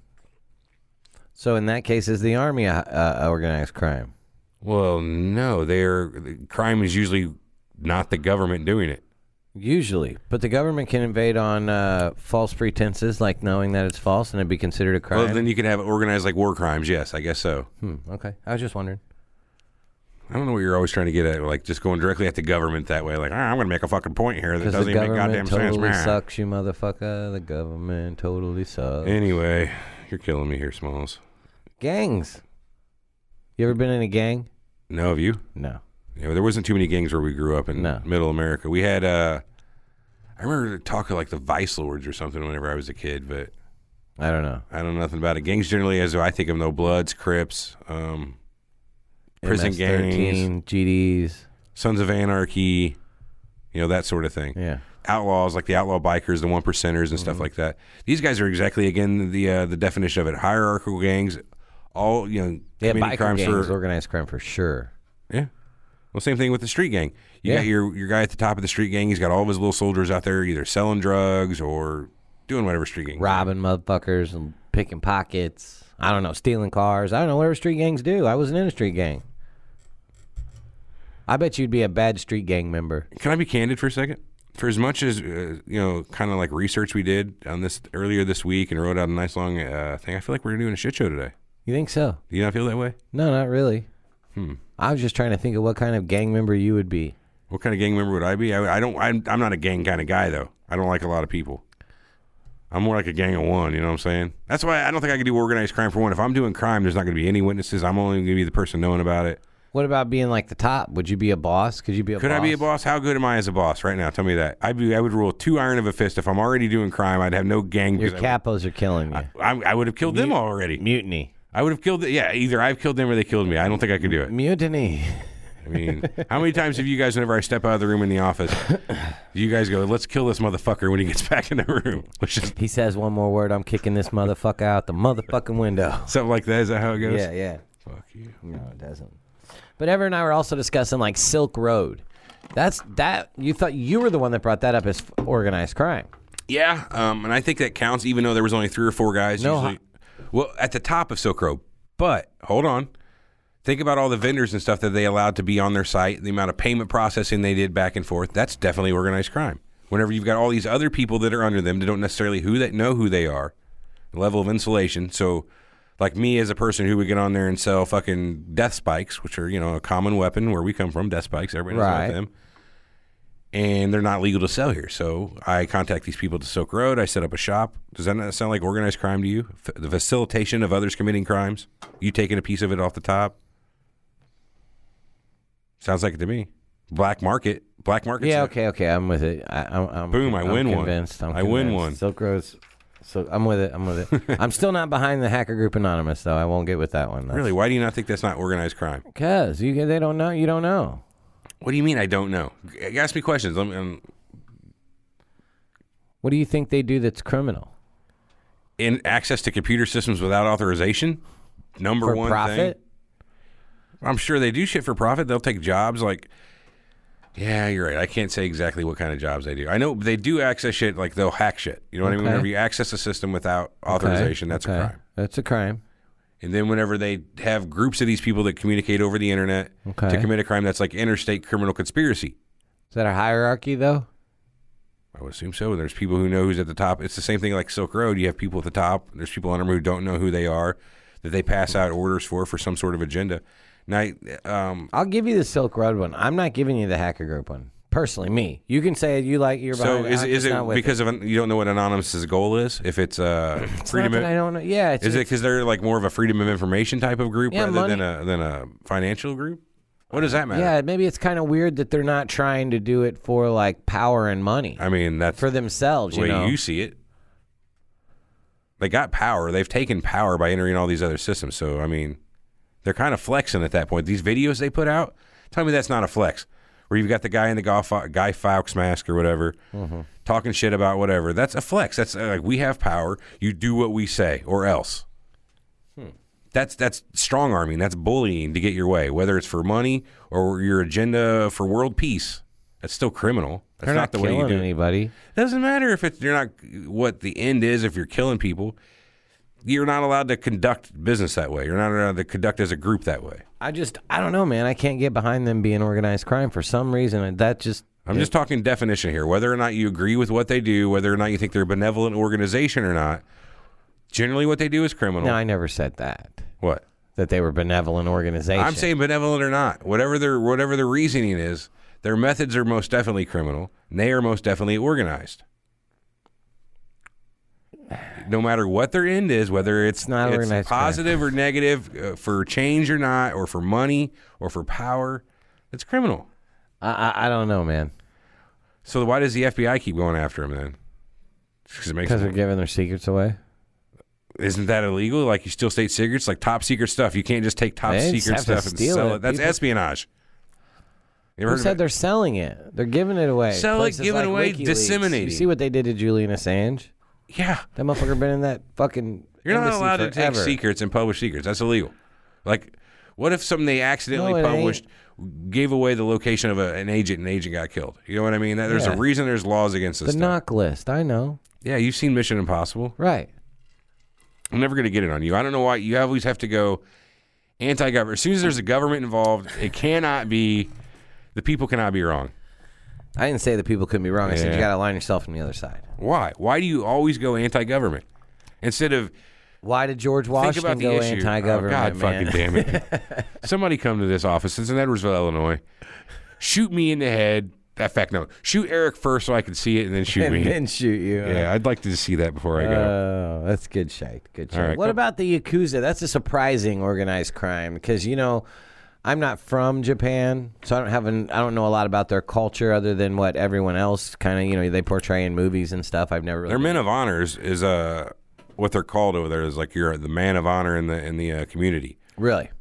So in that case, is the Army a, a organized crime? Well, no. They're crime is usually not the government doing it. Usually. But the government can invade on uh, false pretenses, like knowing that it's false, and it'd be considered a crime. Well, then you can have organized like war crimes. Yes, I guess so. Hmm, okay. I was just wondering. I don't know what you're always trying to get at, like just going directly at the government that way. Like, ah, I'm going to make a fucking point here that Because doesn't the even make government goddamn totally sense, man. sucks, you motherfucker. The government totally sucks. Anyway, you're killing me here, Smalls. Gangs. You ever been in a gang? No, have you? No. Yeah, there wasn't too many gangs where we grew up in No. Middle America. We had, uh, I remember talking like the Vice Lords or something whenever I was a kid, but I don't know. I don't know nothing about it. Gangs generally, as I think of them, though, Bloods, Crips, um, prison gangs, M S thirteen, G Ds. Sons of Anarchy. You know, that sort of thing. Yeah. Outlaws, like the outlaw bikers, the one percenters, and mm-hmm. stuff like that. These guys are exactly, again, the uh, the definition of it. Hierarchical gangs, all, you know, yeah, committing biker crimes gangs, for organized crime for sure. Yeah. Well, same thing with the street gang. You yeah. got your your guy at the top of the street gang. He's got all of his little soldiers out there, either selling drugs or doing whatever street gang, robbing do. motherfuckers and picking pockets. I don't know, stealing cars. I don't know whatever street gangs do. I wasn't in a street gang. I bet you'd be a bad street gang member. Can I be candid for a second? For as much as, uh, you know, kind of like research we did on this earlier this week and wrote out a nice long uh, thing, I feel like we're doing a shit show today. You think so? Do you not feel that way? No, not really. Hmm. I was just trying to think of what kind of gang member you would be. What kind of gang member would I be? I, I don't. I'm, I'm not a gang kind of guy, though. I don't like a lot of people. I'm more like a gang of one. You know what I'm saying? That's why I don't think I could do organized crime for one. If I'm doing crime, there's not going to be any witnesses. I'm only going to be the person knowing about it. What about being like the top? Would you be a boss? Could you be a Could boss? I be a boss? How good am I as a boss right now? Tell me that. I'd be, I would rule two iron of a fist. If I'm already doing crime, I'd have no gang. Your capos are killing you. I, I, I would have killed Mut- them already. Mutiny. I would have killed, yeah, either I've killed them or they killed me. I don't think I could do it. Mutiny. I mean, how many times have you guys, whenever I step out of the room in the office, you guys go, let's kill this motherfucker when he gets back in the room? Which is, he says one more word, I'm kicking this motherfucker out the motherfucking window. Something like that? Is that how it goes? Yeah, yeah. Fuck you. No, it doesn't. But Ever and I were also discussing like Silk Road. That's that. You thought you were the one that brought that up as organized crime. Yeah, um, and I think that counts, even though there was only three or four guys. No, usually, well, at the top of Silk Road. But hold on, think about all the vendors and stuff that they allowed to be on their site. The amount of payment processing they did back and forth. That's definitely organized crime. Whenever you've got all these other people that are under them that don't necessarily who they know who they are, the level of insulation. So. Like me as a person who would get on there and sell fucking death spikes, which are, you know, a common weapon where we come from, death spikes. Everybody knows right. about them. And they're not legal to sell here. So I contact these people to Silk Road. I set up a shop. Does that not sound like organized crime to you? F- the facilitation of others committing crimes? You taking a piece of it off the top? Sounds like it to me. Black market. Black market. Yeah, okay, okay. I'm with it. I, I'm, I'm, Boom, I I'm win convinced. one. I'm I convinced. win one. Silk Road's... So I'm with it. I'm with it. I'm still not behind the Hacker Group Anonymous, though. I won't get with that one. That's... Really? Why do you not think that's not organized crime? Because you they don't know. You don't know. What do you mean I don't know? Ask me questions. Let me, um... What do you think they do that's criminal? In access to computer systems without authorization? Number for one profit? thing. I'm sure they do shit for profit. They'll take jobs like... Yeah, you're right. I can't say exactly what kind of jobs they do. I know they do access shit, like they'll hack shit. You know what okay. I mean? Whenever you access a system without authorization, okay. that's okay. a crime. That's a crime. And then whenever they have groups of these people that communicate over the internet okay. to commit a crime, that's like interstate criminal conspiracy. Is that a hierarchy, though? I would assume so. There's people who know who's at the top. It's the same thing like Silk Road. You have people at the top. There's people under them who don't know who they are, that they pass out orders for for some sort of agenda. Now, um, I'll give you the Silk Road one. I'm not giving you the Hacker Group one. Personally, me. You can say you like you're behind. So is, it. is it because it. of you don't know what Anonymous's goal is? If it's uh, it's freedom, not that I don't know. Yeah, it's, is it's, it because they're like more of a freedom of information type of group yeah, rather money. than a than a financial group? What does that matter? Yeah, maybe it's kind of weird that they're not trying to do it for like power and money. I mean, that's for themselves. The you way know? you see it, they got power. They've taken power by entering all these other systems. So I mean, they're kind of flexing at that point. These videos they put out, tell me that's not a flex. Where you've got the guy in the Guy Fawkes mask or whatever, mm-hmm. talking shit about whatever. That's a flex. That's uh, like we have power. You do what we say, or else. Hmm. That's that's strong arming. That's bullying to get your way, whether it's for money or your agenda for world peace. That's still criminal. That's They're not, not the way you do anybody. It doesn't matter if it's you're not what the end is. If you're killing people, you're not allowed to conduct business that way. You're not allowed to conduct as a group that way. I just, I don't know, man. I can't get behind them being organized crime for some reason. That just... I'm it, just talking definition here. Whether or not you agree with what they do, whether or not you think they're a benevolent organization or not, generally what they do is criminal. No, I never said that. What? That they were benevolent organization. I'm saying benevolent or not. Whatever their whatever their reasoning is, their methods are most definitely criminal, and they are most definitely organized. No matter what their end is, whether it's, it's, not it's positive crime. or negative, uh, for change or not, or for money or for power, it's criminal. I, I, I don't know, man. So why does the F B I keep going after them then? Because they're giving their secrets away? Isn't that illegal? Like you steal state secrets? Like top secret stuff. You can't just take top they secret stuff and sell it. it. That's People... espionage. You ever Who heard said of they're selling it? They're giving it away. Sell it, Places giving like away, WikiLeaks. disseminating. You see what they did to Julian Assange? Yeah. That motherfucker been in that fucking You're not embassy allowed to forever. take secrets and publish secrets. That's illegal. Like, what if something they accidentally No, it published gave away the location of a, an agent and an agent got killed? You know what I mean? That, there's Yeah. a reason there's laws against this The stuff. knock list. I know. Yeah, you've seen Mission Impossible. Right. I'm never going to get it on you. I don't know why. You always have to go anti-government. As soon as there's a government involved, it cannot be, the people cannot be wrong. I didn't say that people couldn't be wrong. I said Yeah. you got to align yourself on the other side. Why? Why do you always go anti-government? Instead of, Why did George think Washington about the go issue. anti-government, Oh, God man? fucking damn it. Somebody come to this office. It's in Edwardsville, Illinois. Shoot me in the head. In fact, no. Shoot Eric first so I can see it and then shoot and me. then shoot you. Yeah, I'd like to see that before I go. Oh, that's good shite. Good shite. All right, what go- about the Yakuza? That's a surprising organized crime because, you know, I'm not from Japan, so I don't have an, I don't know a lot about their culture other than what everyone else kind of, you know, they portray in movies and stuff. I've never really Their men of honors is uh, what they're called over there is like you're the man of honor in the in the uh, community. Really?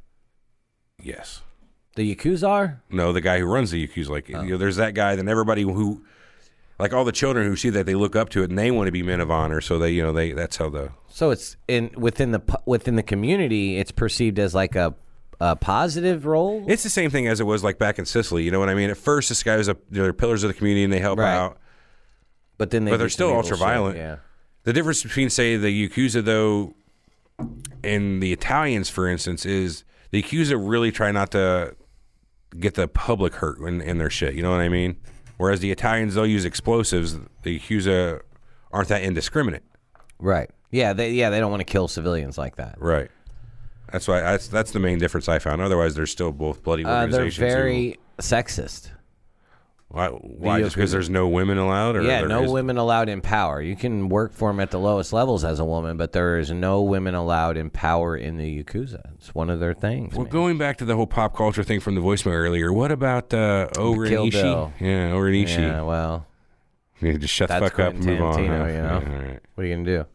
Yes. The Yakuza are? No, the guy who runs the Yakuza. Like, Oh. you know, there's that guy. Then everybody who, like all the children who see that, they look up to it and they want to be men of honor. So they, you know, they that's how the So it's in within the pu- within the community, it's perceived as like a a positive role. It's the same thing as it was like back in Sicily. You know what I mean? At first, this guy was a they're pillars of the community and they help Right. out. But then they but do they're some still evil ultra shit, violent. Yeah. The difference between, say, the Yakuza, though, and the Italians, for instance, is the Yakuza really try not to get the public hurt in, in their shit. You know what I mean? Whereas the Italians, they'll use explosives. The Yakuza aren't that indiscriminate. Right. Yeah. They yeah they don't want to kill civilians like that. Right. That's why that's that's the main difference I found. Otherwise, they're still both bloody Uh, they're organizations. who- very sexist. why? Why? The Just because Yakuza- there's no women allowed? Or Yeah, there no is- women allowed in power. You can work for them at the lowest levels as a woman, but there is no women allowed in power in the Yakuza. It's one of their things. Well, man. going back to the whole pop culture thing from the voicemail earlier, what about uh, O Kill Onishi? Bill. Yeah, O Onishi. Yeah, well, You just shut the that's fuck up and Quentin move on. Tarantino, huh? you know? Yeah, all right. What are you gonna do?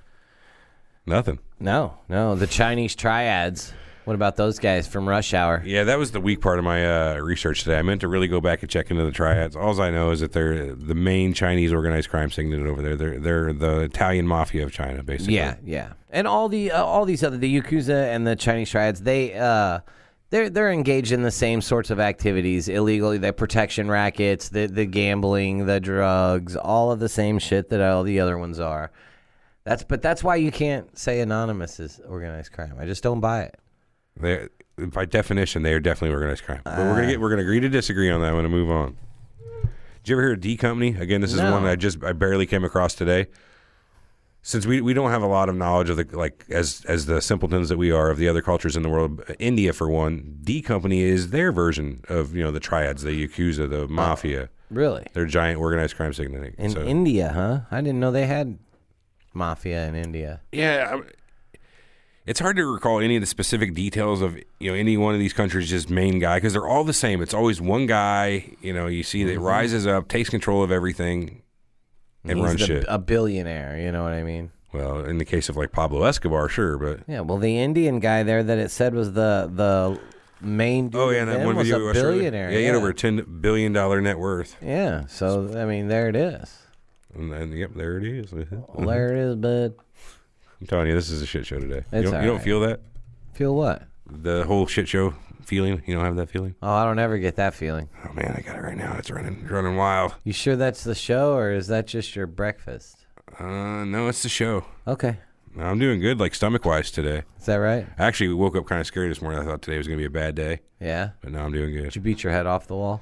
Nothing. No, no. The Chinese triads. What about those guys from Rush Hour? Yeah, that was the weak part of my uh, research today. I meant to really go back and check into the triads. All I know is that they're the main Chinese organized crime syndicate over there. They're they're the Italian mafia of China, basically. Yeah, yeah. And all the uh, all these other the Yakuza and the Chinese triads, they uh they're they're engaged in the same sorts of activities illegally, the protection rackets, the the gambling, the drugs, all of the same shit that all the other ones are. That's but that's why you can't say anonymous is organized crime. I just don't buy it. They, by definition, they are definitely organized crime. But we're gonna get we're gonna agree to disagree on that one and move on. Did you ever hear of D Company? Again, this is No. one that I just I barely came across today. Since we, we don't have a lot of knowledge of the like as as the simpletons that we are of the other cultures in the world, India for one, D Company is their version of you know the triads, the Yakuza, the mafia. Really? They're giant organized crime syndicate. In so, India, huh? I didn't know they had mafia in India. yeah, I- it's hard to recall any of the specific details of you know any one of these countries' just main guy because they're all the same. It's always one guy. You know, you see that Mm-hmm. rises up, takes control of everything, and He's runs the- shit. a billionaire, you know what I mean? Well, in the case of like Pablo Escobar, sure, but Yeah, well, the Indian guy there that it said was the the main dude oh yeah, of and that them one was video a we watched earlier. billionaire. Yeah, he had over a ten billion dollar net worth. Yeah, so I mean, there it is. And, and yep, there it is. Well, there it is, bud. I'm telling you, this is a shit show today. It's you don't, all you don't right. feel that? Feel what? The whole shit show feeling? You don't have that feeling? Oh, I don't ever get that feeling. Oh man, I got it right now. It's running, it's running wild. You sure that's the show, or is that just your breakfast? Uh, no, it's the show. Okay, No, I'm doing good, like stomach wise today. is that right? I actually woke up kind of scared this morning. I thought today was gonna be a bad day, Yeah. but no, I'm doing good. Did you beat your head off the wall?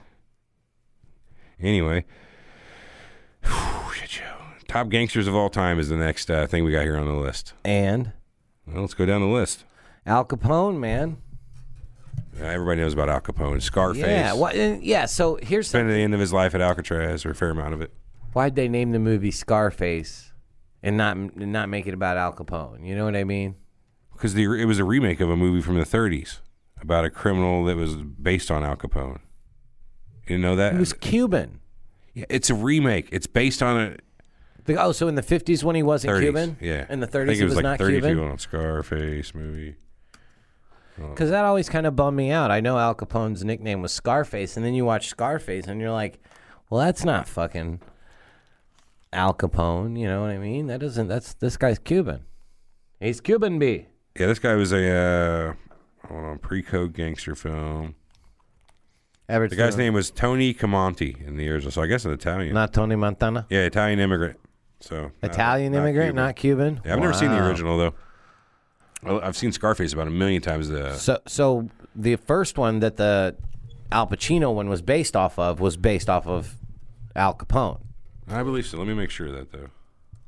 Anyway, whew, shit show. Top gangsters of all time is the next uh, thing we got here on the list. And Well, let's go down the list. Al Capone, man. Uh, everybody knows about Al Capone, Scarface. Yeah. What? and- Yeah. So here's Spent something. the end of his life at Alcatraz, or a fair amount of it. Why'd they name the movie Scarface and not and not make it about Al Capone? You know what I mean? Because the it was a remake of a movie from the thirties about a criminal that was based on Al Capone. You didn't know that? He was Cuban. Yeah, it's a remake. It's based on a The, oh, so in the fifties when he wasn't thirties. Cuban? Yeah. In the I thirties think he it was, was like not thirty-two Cuban? on Scarface movie. Because that always kind of bummed me out. I know Al Capone's nickname was Scarface, and then you watch Scarface, and you're like, well, that's not fucking Al Capone. You know what I mean? That doesn't. That's this guy's Cuban. He's Cuban B. Yeah, this guy was a uh, hold on, pre-code gangster film. Ever the guy's name was Tony Camonte in the original, so I guess an Italian. Not Tony Montana? Yeah, Italian immigrant. So Italian not, immigrant, not Cuban. not Cuban? Yeah, I've wow. never seen the original, though. Well, I've seen Scarface about a million times. The So, so the first one that the Al Pacino one was based off of was based off of Al Capone. I believe so. Let me make sure of that, though.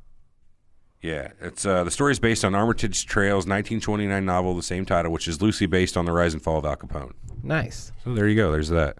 Yeah, it's uh, the story is based on Armitage Trail's nineteen twenty-nine novel, the same title, which is loosely based on the rise and fall of Al Capone. Nice. So there you go. There's that.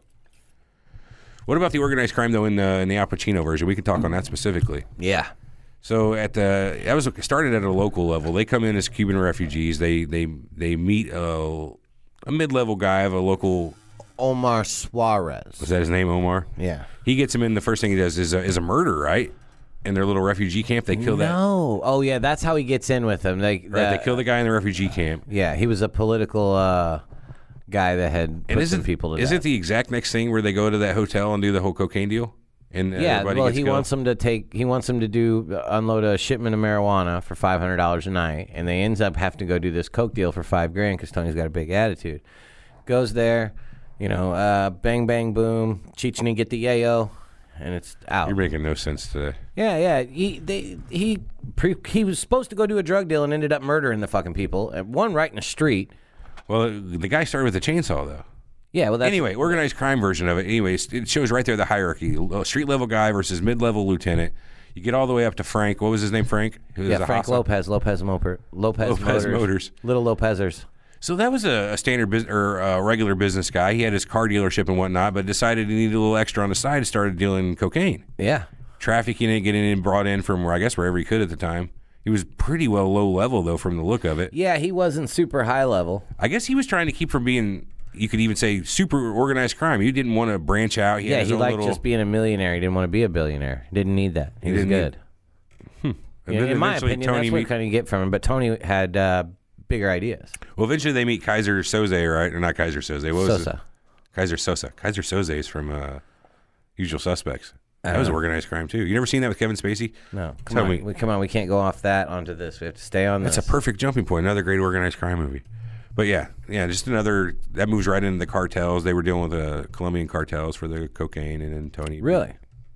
What about the organized crime, though, in the in the Al Pacino version? We can talk on that specifically. Yeah. So at the that was started at a local level. They come in as Cuban refugees. They they they meet a, a mid-level guy of a local. Omar Suarez. Was that his name, Omar? Yeah. He gets him in. The first thing he does is a, is a murder, right? In their little refugee camp, they kill no. that. No. Oh yeah, that's how he gets in with them. They right. the, They kill the guy in the refugee camp. Yeah, he was a political uh, guy that had put and some people to Is death. it the exact next thing where they go to that hotel and do the whole cocaine deal? And yeah, well, gets he killed? wants them to take. He wants them to do uh, unload a shipment of marijuana for five hundred dollars a night, and they ends up having to go do this coke deal for five grand because Tony's got a big attitude. Goes there, you know, uh, bang bang boom, Cheech and get the yayo, and it's out. You're making no sense today. Yeah, yeah. He they he pre, he was supposed to go do a drug deal and ended up murdering the fucking people. And one right in the street. Well, the guy started with a chainsaw, though. Yeah, well, that's... Anyway, organized crime version of it. Anyways, it shows right there the hierarchy. Street-level guy versus mid-level lieutenant. You get all the way up to Frank. What was his name, Frank? Who was yeah, a Frank hostile? Lopez. Lopez Moper. Lopez, Lopez Motors. Motors. Little Lopezers. So that was a, a standard business or a regular business guy. He had his car dealership and whatnot, but decided he needed a little extra on the side and started dealing cocaine. Yeah. Trafficking it, getting it brought in from, I guess, wherever he could at the time. He was pretty well low level, though, from the look of it. Yeah, he wasn't super high level. I guess he was trying to keep from being... You could even say super organized crime. He didn't want to branch out. He yeah, had his he own liked little... just being a millionaire. He didn't want to be a billionaire. Didn't need that. He, He was didn't good. need- Hmm. Yeah, in my Eventually, opinion, Tony that's what meet- kind of get from him. But Tony had uh, bigger ideas. Well, eventually they meet Kaiser Soze, right? Or not Kaiser Soze. What was Sosa. it? Kaiser Sosa. Kaiser Soze is from uh, Usual Suspects. That was Uh, organized crime, too. You never seen that with Kevin Spacey? No. Come Tell on. me. We, come on. We can't go off that onto this. We have to stay on That's this. a perfect jumping point. Another great organized crime movie. But yeah, yeah, just another that moves right into the cartels. They were dealing with the Colombian cartels for the cocaine, and then Tony Really?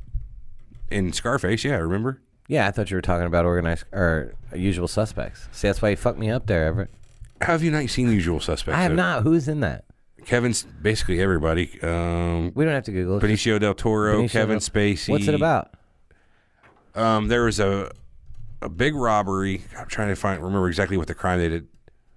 in Scarface. Yeah, remember? Yeah, I thought you were talking about organized or Usual Suspects. See, that's why you fucked me up there, Everett. How have you not seen Usual Suspects? I have though? not. Who's in that? Kevin's basically everybody. Um, We don't have to Google it. Benicio del Toro, Benicio Kevin del- Spacey. What's it about? Um, there was a a big robbery. I'm trying to find remember exactly what the crime they did.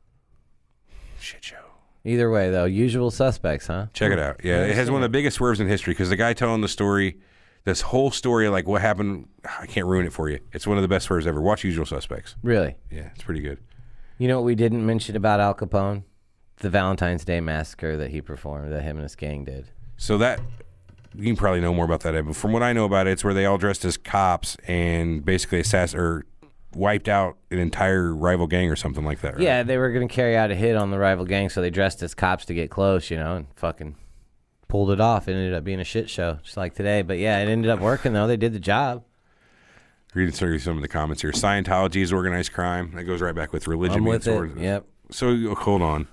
Shit show. Either way, though, Usual Suspects, huh? Check it out. Yeah, it has one of the biggest swerves in history because the guy telling the story, this whole story, like what happened, I can't ruin it for you. It's one of the best swerves ever. Watch Usual Suspects. Really? Yeah, it's pretty good. You know what we didn't mention about Al Capone? The Valentine's Day massacre that he performed, that him and his gang did. So that, you can probably know more about that, Ed, but from what I know about it, it's where they all dressed as cops and basically assass or wiped out an entire rival gang or something like that, right? Yeah, they were going to carry out a hit on the rival gang, so they dressed as cops to get close, you know, and fucking pulled it off. It ended up being a shit show, just like today. But yeah, it ended up working, though. They did the job. Reading through some of the comments here. Scientology is organized crime. That goes right back with religion. I'm being with it. sort of- Yep. So hold on.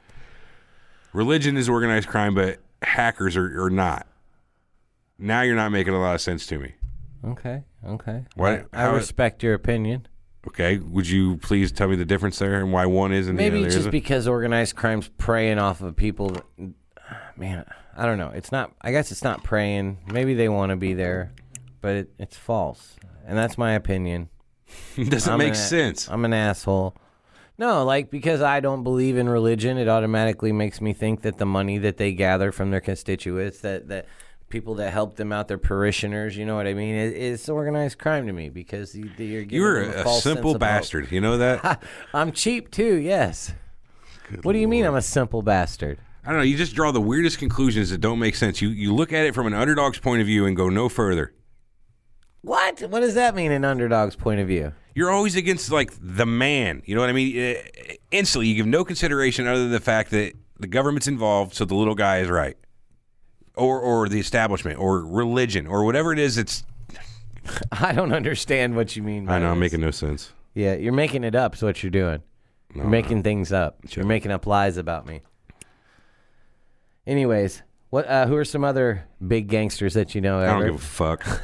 Religion is organized crime, but hackers are, are not. Now you're not making a lot of sense to me. Okay, okay. Why- I how- respect your opinion. Okay, would you please tell me the difference there and why one is and Maybe the other it's just isn't? because organized crime's preying off of people. That, man, I don't know. It's not. I guess it's not preying. Maybe they want to be there, but it, it's false, and that's my opinion. It doesn't I'm make an, sense. I'm an asshole. No, like because I don't believe in religion, it automatically makes me think that the money that they gather from their constituents, that that people that help them out, their parishioners, you know what I mean? It, it's organized crime to me because you, you're giving You were them a, a false simple sense of hope. bastard. You know that? I'm cheap too. Yes. Good what do you mean Lord. I'm a simple bastard? I don't know. You just draw the weirdest conclusions that don't make sense. You you look at it from an underdog's point of view and go no further. What? What does that mean, an underdog's point of view? You're always against like the man. You know what I mean? Uh, instantly, you give no consideration other than the fact that the government's involved, so the little guy is right, or or the establishment, or religion, or whatever it is. It's I don't understand what you mean by I know, this. I'm making no sense. Yeah, you're making it up is what you're doing. No, you're making no. things up. You're making up lies about me. Anyways, what? Uh, who are some other big gangsters that you know, I don't Everett? give a fuck.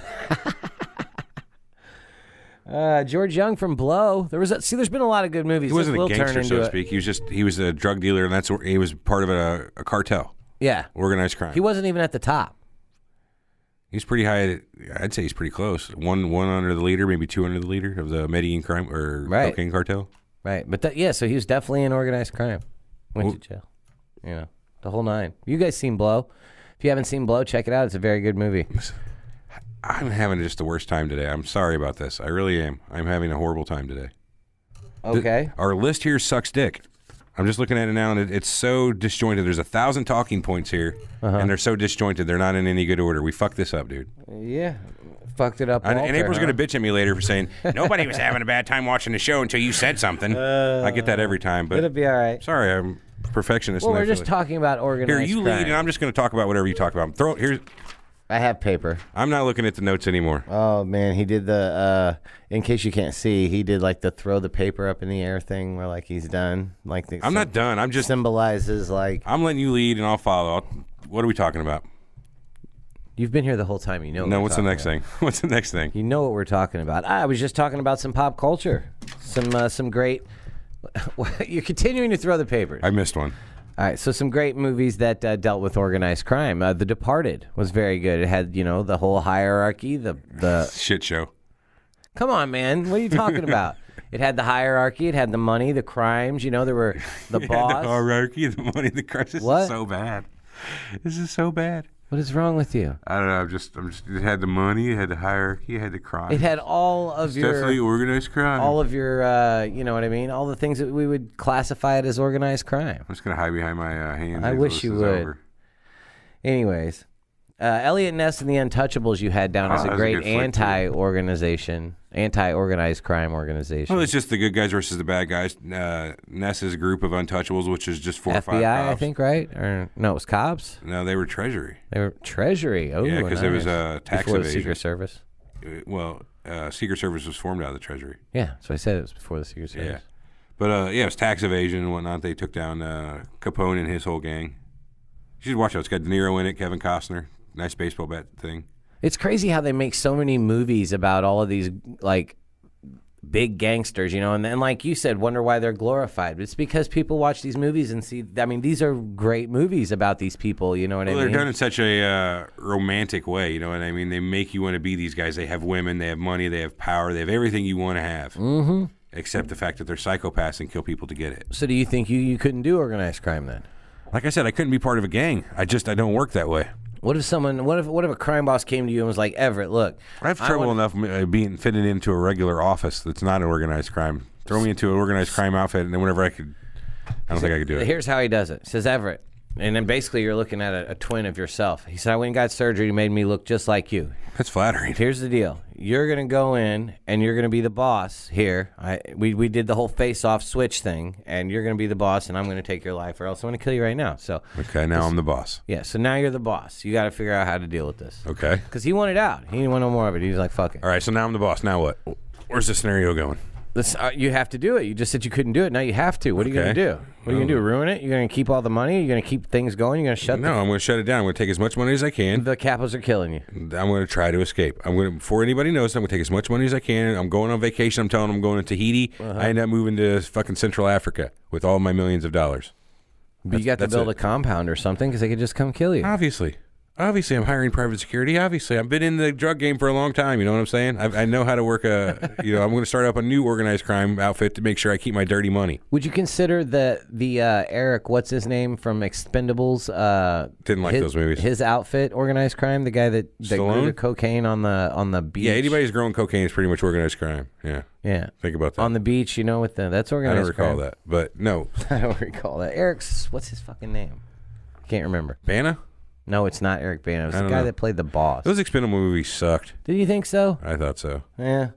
uh, George Young from Blow. There was a, see, there's been a lot of good movies. He wasn't This a will turn gangster, so into to speak. He was just he was a drug dealer, and that's where he was part of a, a cartel, Yeah, organized crime. he wasn't even at the top. He's pretty high. I'd say he's pretty close. One one under the leader, maybe two under the leader of the Medellin crime or Right. cocaine cartel. Right, but that, yeah, so he was definitely in organized crime. Went Well- to jail. You know, the whole nine. You guys seen Blow? If you haven't seen Blow, check it out. It's a very good movie. I'm having just the worst time today. I'm sorry about this. I really am. I'm having a horrible time today. Okay. The- our list here sucks dick. I'm just looking at it now, and it, it's so disjointed. There's a thousand talking points here, Uh-huh. and they're so disjointed. They're not in any good order. We fucked this up, dude. Yeah, fucked it up. And, Walter, and April's huh? going to bitch at me later for saying, nobody was having a bad time watching the show until you said something. Uh, I get that every time, but It'll be all right. sorry, I'm a perfectionist. Well, and I we're feel just like- talking about organized Here, you crime. lead, and I'm just going to talk about whatever you talk about. Throw here's. I have paper. I'm not looking at the notes anymore. Oh man, he did the. Uh, in case you can't see, he did like the throw the paper up in the air thing, where like he's done. Like the, I'm not done. I'm just symbolizes like I'm letting you lead, and I'll follow. I'll, what are we talking about? you've been here the whole time. You know. What No, we're what's the talking next about. thing? What's the next thing? You know what we're talking about. I was just talking about some pop culture, some uh, some great. You're continuing to throw the papers. I missed one. All right, so some great movies that uh, dealt with organized crime. Uh, The Departed was very good. It had, you know, the whole hierarchy, the the Shit show. Come on, man. What are you talking about? It had the hierarchy, it had the money, the crimes, you know, there were the Yeah, boss. the hierarchy, the money, the crimes. This What? is so bad. This is so bad. What is wrong with you? I don't know. I'm just, I'm just. It had the money. It had the hierarchy. It had the crime. It had all of It's your definitely organized crime. all of your uh, you know what I mean? All the things that we would classify it as organized crime. I'm just gonna hide behind my uh, hands. I until wish this you is would. over. Anyways, uh, Elliot Ness and the Untouchables you had down Oh, as a that was a great good flick, too. anti-organization, anti-organized crime organization. Well, it's just the good guys versus the bad guys. Uh, Ness's group of Untouchables, which is just four F or five B I, I cops. think, right? Or no, it was cops. No, they were Treasury. They were Treasury. Oh, Yeah, 'cause nice. it was, uh, tax before the evasion. Secret Service. Uh, Well, uh, Secret Service was formed out of the Treasury. Yeah, so I said it was before the Secret Service. Yeah. But, uh, yeah, it was tax evasion and whatnot. They took down uh, Capone and his whole gang. You should watch it. It's got De Niro in it, Kevin Costner. Nice baseball bat thing. It's crazy how they make so many movies about all of these like big gangsters, you know, and then like you said, wonder why they're glorified. It's because people watch these movies and see. I mean, these are great movies about these people. You know what Well, I they're mean? done in such a uh, romantic way. You know what I mean? They make you want to be these guys. They have women. They have money. They have power. They have everything you want to have. Mm-hmm. Except the fact that they're psychopaths and kill people to get it. So, do you think you, you couldn't do organized crime then? Like I said, I couldn't be part of a gang. I just I don't work that way. What if someone? What if? What if a crime boss came to you and was like, Everett, look, I have trouble want- enough uh, being fitted into a regular office that's not an organized crime. Throw me into an organized crime outfit, and then whenever I could, I don't think I could do it. Here's how he does it. He says, Everett. And then basically you're looking at a, a twin of yourself. He said, I went and got surgery. He made me look just like you. That's flattering. Here's the deal. You're going to go in and you're going to be the boss here. I, we, we did the whole face-off switch thing, and you're going to be the boss, and I'm going to take your life, or else I'm going to kill you right now. So Okay, now I'm the boss. yeah, so now you're the boss. You got to figure out how to deal with this. Okay. Because he wanted out. He didn't want no more of it. He was like, fuck it. All right, so now I'm the boss. Now what? Where's the scenario going? This, uh, you have to do it. You just said you couldn't do it. Now you have to. What are you Okay. going to do? What are you going to do? Ruin it? You're going to keep all the money? You're going to keep things going? You're going to shut No, I'm going to shut it down. I'm going to take as much money as I can. the... The capos are killing you. I'm going to try to escape. I'm going to, before anybody knows, I'm going to take as much money as I can. I'm going on vacation. I'm telling them I'm going to Tahiti. Uh-huh. I end up moving to fucking Central Africa with all my millions of dollars. But you got to that's build it. a compound or something because they could just come kill you. Obviously. Obviously, I'm hiring private security. Obviously, I've been in the drug game for a long time. You know what I'm saying? I, I know how to work a, you know, I'm going to start up a new organized crime outfit to make sure I keep my dirty money. Would you consider the the uh, Eric, what's his name from Expendables? Uh, Didn't like his, those movies. His outfit, organized crime, the guy that, that grew Stallone? the cocaine on the on the beach. Yeah, anybody who's growing cocaine is pretty much organized crime. Yeah. Yeah, Think about that. on the beach, you know, with the that's I organized. don't recall crime. that. But no. I don't recall that. Eric's what's his fucking name? Can't remember. Bana? No, it's not Eric Bana. It was I the don't guy know. that played the boss. Those Expendable movies sucked. Did you think so? I thought so. Yeah.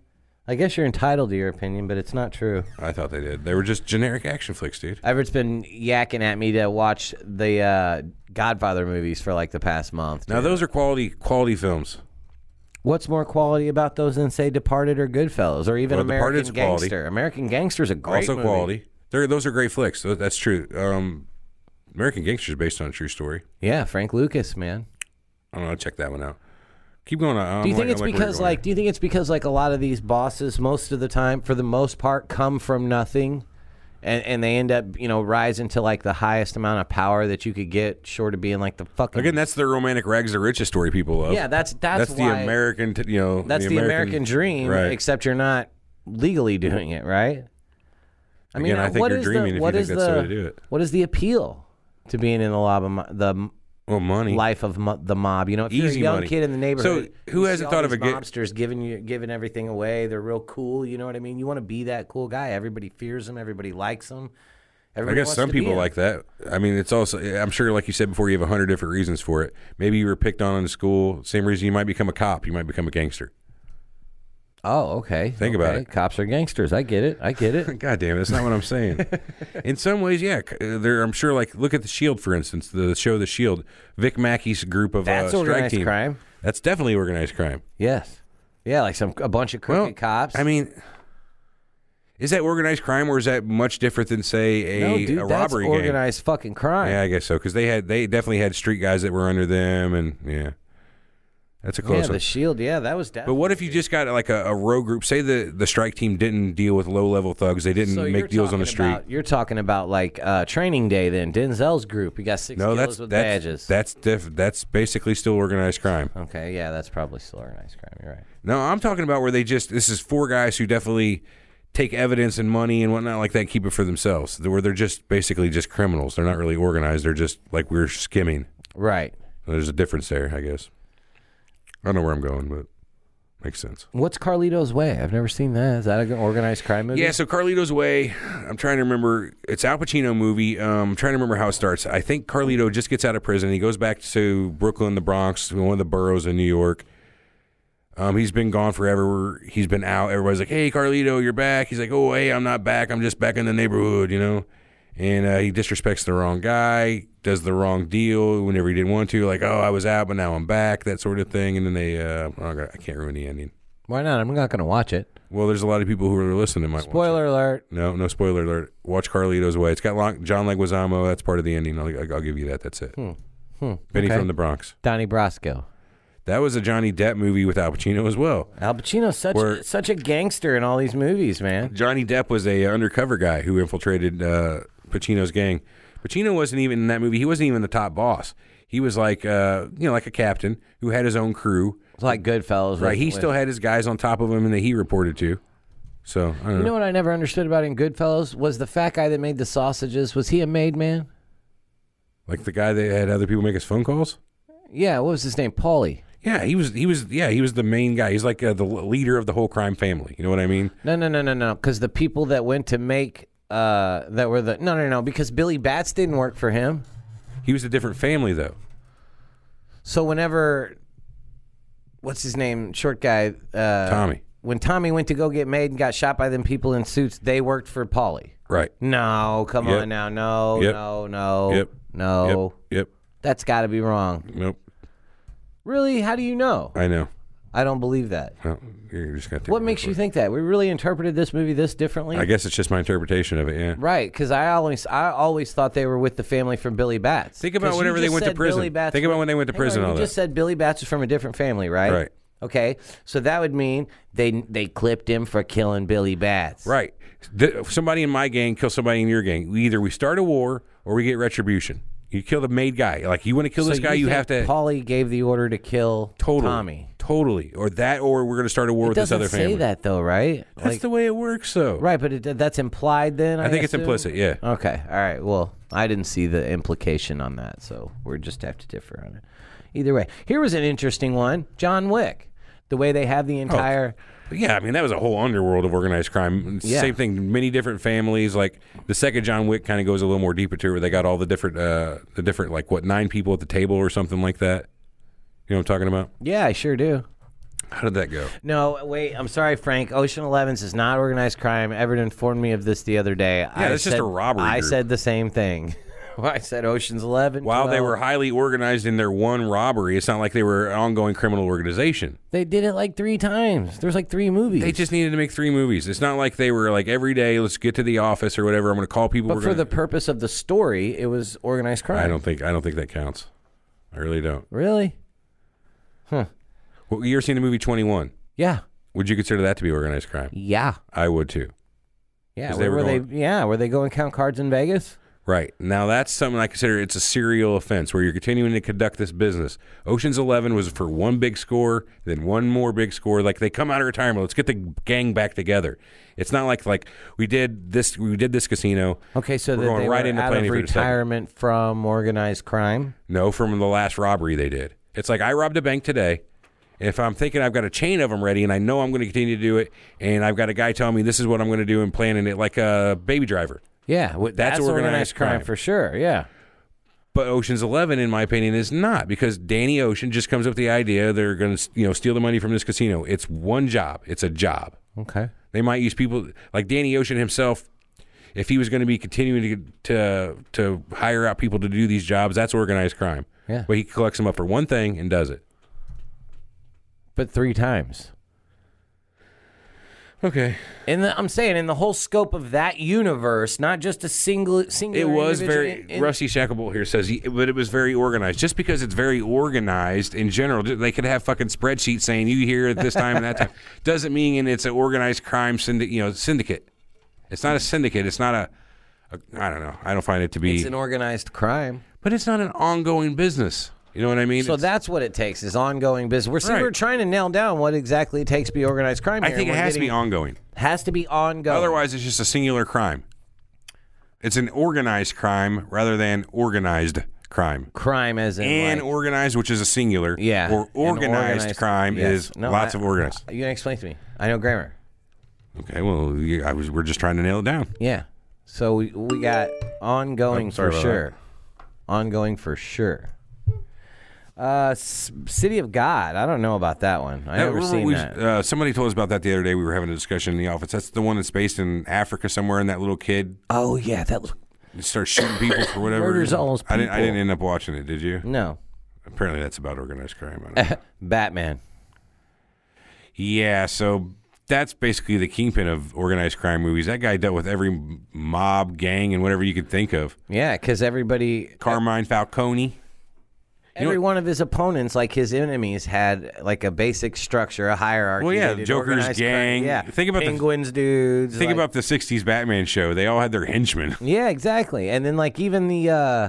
I guess you're entitled to your opinion, but it's not true. I thought they did. They were just generic action flicks, dude. Everett's been yakking at me to watch the uh, Godfather movies for like the past month. Now, dude. those are quality quality films. What's more quality about those than, say, Departed or Goodfellas or even Well, American Departed's Gangster? quality. American Gangster's a great Also movie. quality. They're, those are great flicks. Tho- That's true. Um, American Gangster is based on a true story. Yeah, Frank Lucas, man. I don't know. I'll check that one out. Keep going. I Do you like- think it's I like where because you're going. like do you think it's because like a lot of these bosses most of the time for the most part come from nothing and and they end up, you know, rising to like the highest amount of power that you could get short of being like the fucking Again, that's the romantic rags to riches story people love. Yeah, that's that's, that's the why, American, t- you know, That's the American, dream, right. except you're not legally doing it, right? I Again, I think what you're is dreaming the, if what you is think that's the, the way to do it. What is the appeal to being in the mob, of the well, money, life of mo- the mob? You know, if you're Easy a young money. kid in the neighborhood, So, who you hasn't see all thought of these a ga- mobsters giving you giving everything away? They're real cool. You know what I mean? You want to be that cool guy. Everybody fears them. Everybody likes them. I Everybody guess wants some to be people him. like that. I mean, it's also, I'm sure, like you said before, you have a hundred different reasons for it. Maybe you were picked on in school. Same reason you might become a cop. You might become a gangster. Oh, okay. Think okay. about it. Cops are gangsters. I get it. I get it. God damn it. That's not what I'm saying. In some ways, yeah. c- There, I'm sure, like, look at The Shield, for instance, the show The Shield. Vic Mackey's group of That's uh, strike organized team. crime. That's definitely organized crime. Yes. Yeah, like some a bunch of crooked Well, cops. I mean, is that organized crime or is that much different than, say, a, no, dude, a that's robbery gang? organized fucking crime. Yeah, I guess so, because they had they definitely had street guys that were under them, and yeah, that's a close Yeah, one. the Shield. Yeah, that was definitely. But what if you just got like a, a rogue group? Say the, the strike team didn't deal with low level thugs. They didn't So you're make deals on the talking street. about- you're talking about like uh, Training Day then. Denzel's group. You got six no, kills that's with that's badges. that's diff, that's basically still organized crime. Okay, yeah, that's probably still organized crime. You're right. No, I'm talking about where they just this is four guys who definitely take evidence and money and whatnot like that, and keep it for themselves. Where they're just basically just criminals. They're not really organized. They're just like we're skimming. Right. There's a difference there, I guess. I don't know where I'm going, but makes sense. What's Carlito's Way? I've never seen that. Is that an organized crime movie? Yeah, so Carlito's Way, I'm trying to remember. It's Al Pacino movie. Um, I'm trying to remember how it starts. I think Carlito just gets out of prison. He goes back to Brooklyn, the Bronx, one of the boroughs in New York. Um, he's been gone forever. He's been out. Everybody's like, hey, Carlito, you're back. He's like, oh, hey, I'm not back. I'm just back in the neighborhood, you know? And uh, he disrespects the wrong guy, does the wrong deal whenever he didn't want to. Like, oh, I was out, but now I'm back, that sort of thing. And then they, uh, oh, I can't ruin the ending. Why not? I'm not going to watch it. Well, there's a lot of people who are listening might watch it. Spoiler alert. No, no spoiler alert. Watch Carlito's Way. It's got Long, John Leguizamo. That's part of the ending. I'll, I'll give you that. That's it. Hmm. Hmm. Benny Okay. from the Bronx. Donnie Brasco. That was a Johnny Depp movie with Al Pacino as well. Al Pacino's such Where- such a gangster in all these movies, man. Johnny Depp was a undercover guy who infiltrated uh, Pacino's gang. Pacino wasn't even in that movie. He wasn't even the top boss. He was like, uh, you know, like a captain who had his own crew. It's like Goodfellas. Right. with- He with- still had his guys on top of him and that he reported to. So, I don't You know. know what I never understood about in Goodfellas was the fat guy that made the sausages. Was he a made man? Like the guy that had other people make his phone calls? Yeah. What was his name? Paulie. Yeah, he was. He was. Yeah, he was the main guy. He's like uh, the leader of the whole crime family. You know what I mean? No, no, no, no, no. Because the people that went to make uh, that were the no, no, no. Because Billy Bats didn't work for him. He was a different family though. So whenever, what's his name? Short guy. Uh, Tommy. When Tommy went to go get made and got shot by them people in suits, they worked for Paulie. Right. No, come Yep. on now. No, Yep. no, no. Yep. No. Yep. Yep. That's got to be wrong. Nope. Really? How do you know? I know. I don't believe that. No, you're just got to. What makes you think that? We really interpreted this movie this differently? I guess it's just my interpretation of it. Yeah. Right, because I always, I always thought they were with the family from Billy Bats. Think about 'Cause you whenever they just went to said prison. Billy Bats Think about was- when they went to Hang prison on, and all you just that. said Billy Bats was from a different family, right? Right. Okay, so that would mean they they clipped him for killing Billy Bats. Right. Th- Somebody in my gang kills somebody in your gang. We either we start a war or we get retribution. You kill the made guy. Like you want to kill So this guy, you you think have to Paulie gave the order to kill totally, Tommy. totally, or that, or we're going to start a war It with this doesn't other say family. that though, right? That's Like- the way it works, though. Right, but it, that's implied then. I, I think it's assume? implicit. Yeah. Okay. All right. Well, I didn't see the implication on that, so we're just have to differ on it. Either way, here was an interesting one. John Wick. The way they have the entire. But yeah, I mean that was a whole underworld of organized crime. Yeah. Same thing, many different families. Like the second John Wick kind of goes a little more deeper to it, where they got all the different, uh, the different like what nine people at the table or something like that. You know what I'm talking about? Yeah, I sure do. How did that go? No, wait. I'm sorry, Frank. Ocean Elevens is not organized crime. Everett informed me of this the other day. Yeah, I it's said, just a robbery I group. said the same thing. I said Ocean's Eleven. While they twelve. were highly organized in their one robbery, it's not like they were an ongoing criminal organization. They did it like three times. There's like three movies. They just needed to make three movies. It's not like they were like every day, let's get to the office or whatever. I'm going to call people. But we're for gonna... the purpose of the story, it was organized crime. I don't think I don't think that counts. I really don't. Really? Huh. Well, you ever seen the movie twenty-one? Yeah. Would you consider that to be organized crime? Yeah. I would too. Yeah. 'Cause Were they they, were were going- they? Yeah. Were they going to count cards in Vegas? Right. Now, that's something I consider it's a serial offense where you're continuing to conduct this business. Ocean's Eleven was for one big score, then one more big score. Like, they come out of retirement. Let's get the gang back together. It's not like, like we did this we did this casino. Okay, so we're that going they right were into out of planning for the second. retirement from organized crime? No, from the last robbery they did. It's like, I robbed a bank today. If I'm thinking I've got a chain of them ready and I know I'm going to continue to do it, and I've got a guy telling me this is what I'm going to do and planning it like a Baby Driver. Yeah, w- That's that's, organized, organized crime. crime. for sure. Yeah. But Ocean's Eleven, in my opinion, is not, because Danny Ocean just comes up with the idea they're going to, you know, steal the money from this casino. It's one job. It's a job. Okay. They might use people like Danny Ocean himself. If he was going to be continuing to to to hire out people to do these jobs, that's organized crime. Yeah. But he collects them up for one thing and does it. But three times. Okay. In the, I'm saying in the whole scope of that universe, not just a single single. It was very Rusty Shacklebolt here says, he, but it was very organized. Just because it's very organized in general, they could have fucking spreadsheets saying you here at this time and that time. Doesn't mean it's an organized crime syndicate. You know, syndicate. It's not a syndicate. It's not a, a. I don't know. I don't find it to be. It's an organized crime, but it's not an ongoing business. You know what I mean? So It's- that's what it takes is ongoing business. We're see, Right. we're trying to nail down what exactly it takes to be organized crime. I here, think it and we're has to be getting- ongoing. Has to be ongoing. Otherwise, it's just a singular crime. It's an organized crime rather than organized crime. Crime as in and like, organized, which is a singular. yeah, Or an organized, crime yes. is No, lots I- of organized. You can explain to me. I know grammar. Okay, well, you- I was. We're just trying to nail it down. Yeah. So we we got ongoing Oh, sorry for about sure. Ongoing for sure. Uh, S- City of God. I don't know about that one. I That- never seen we- that. Uh, somebody told us about that the other day. We were having a discussion in the office. That's the one that's based in Africa somewhere, and that little kid Oh yeah, that look. starts shooting people for whatever. Murders all those I didn't. I people. didn't end up watching it. Did you? No. Apparently, that's about organized crime. I don't know. Batman. Yeah, so that's basically the kingpin of organized crime movies. That guy dealt with every mob, gang, and whatever you could think of. Yeah, because everybody, Carmine Falcone. You every know- one of his opponents, like his enemies, had like a basic structure, a hierarchy. Well, yeah, They did Joker's organized crime. gang. Yeah, Think about the- Penguins, dudes. Think like- about the sixties Batman show. They all had their henchmen. Yeah, exactly. And then like even the uh,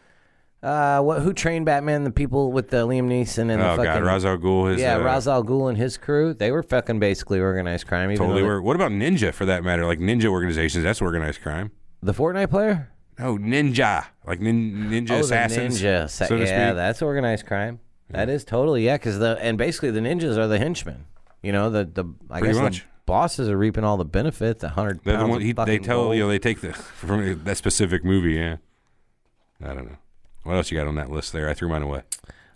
uh, what who trained Batman? The people with the Liam Neeson and Oh, the God, fucking Ra's al Ghul, his, yeah, uh, Ra's al Ghul and his crew. They were fucking basically organized crime. Even Totally though were. What about Ninja, for that matter? Like ninja organizations, that's organized crime. the Fortnite player. Oh, ninja, like nin, ninja oh, assassins. the ninja. Sa- so to yeah, speak. that's organized crime. That is totally yeah, because the and basically the ninjas are the henchmen. You know the the I Pretty guess much. the bosses are reaping all the benefits. The hundred They're the pounds one, of he, they fucking tell gold. you know they take the from that specific movie. Yeah, I don't know. What else you got on that list there? I threw mine away.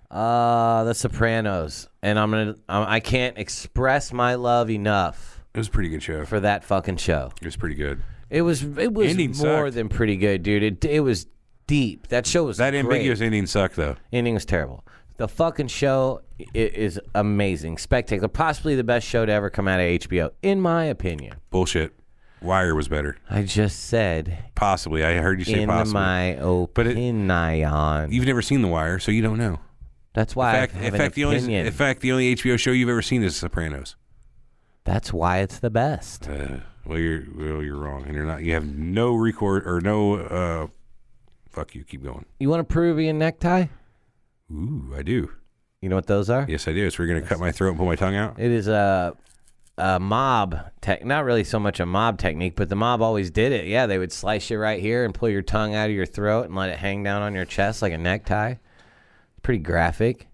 Uh, The Sopranos, and I'm gonna um, I can't express my love enough It was a pretty good show. for that fucking show. It was pretty good. It was it was Ending more sucked. than pretty good, dude. It it was deep. That show was That great. ambiguous ending sucked though. Ending was terrible. The fucking show i- is amazing, spectacular, possibly the best show to ever come out of H B O, in my opinion. Bullshit. Wire was better. I just said Possibly. I heard you say in possibly. my But it- opinion. You've never seen The Wire, so you don't know. That's why In fact, I have in an fact, the only opinion. in fact the only H B O show you've ever seen is Sopranos. That's why it's the best. Uh, well, you're well, you're wrong, and you're not. You have no record or no. Uh, fuck you. Keep going. You want a Peruvian necktie? Ooh, I do. You know what those are? Yes, I do. So we're gonna cut my throat and pull my tongue out. It is a, a mob tech, not really so much a mob technique, but the mob always did it. Yeah, they would slice you right here and pull your tongue out of your throat and let it hang down on your chest like a necktie. Pretty graphic.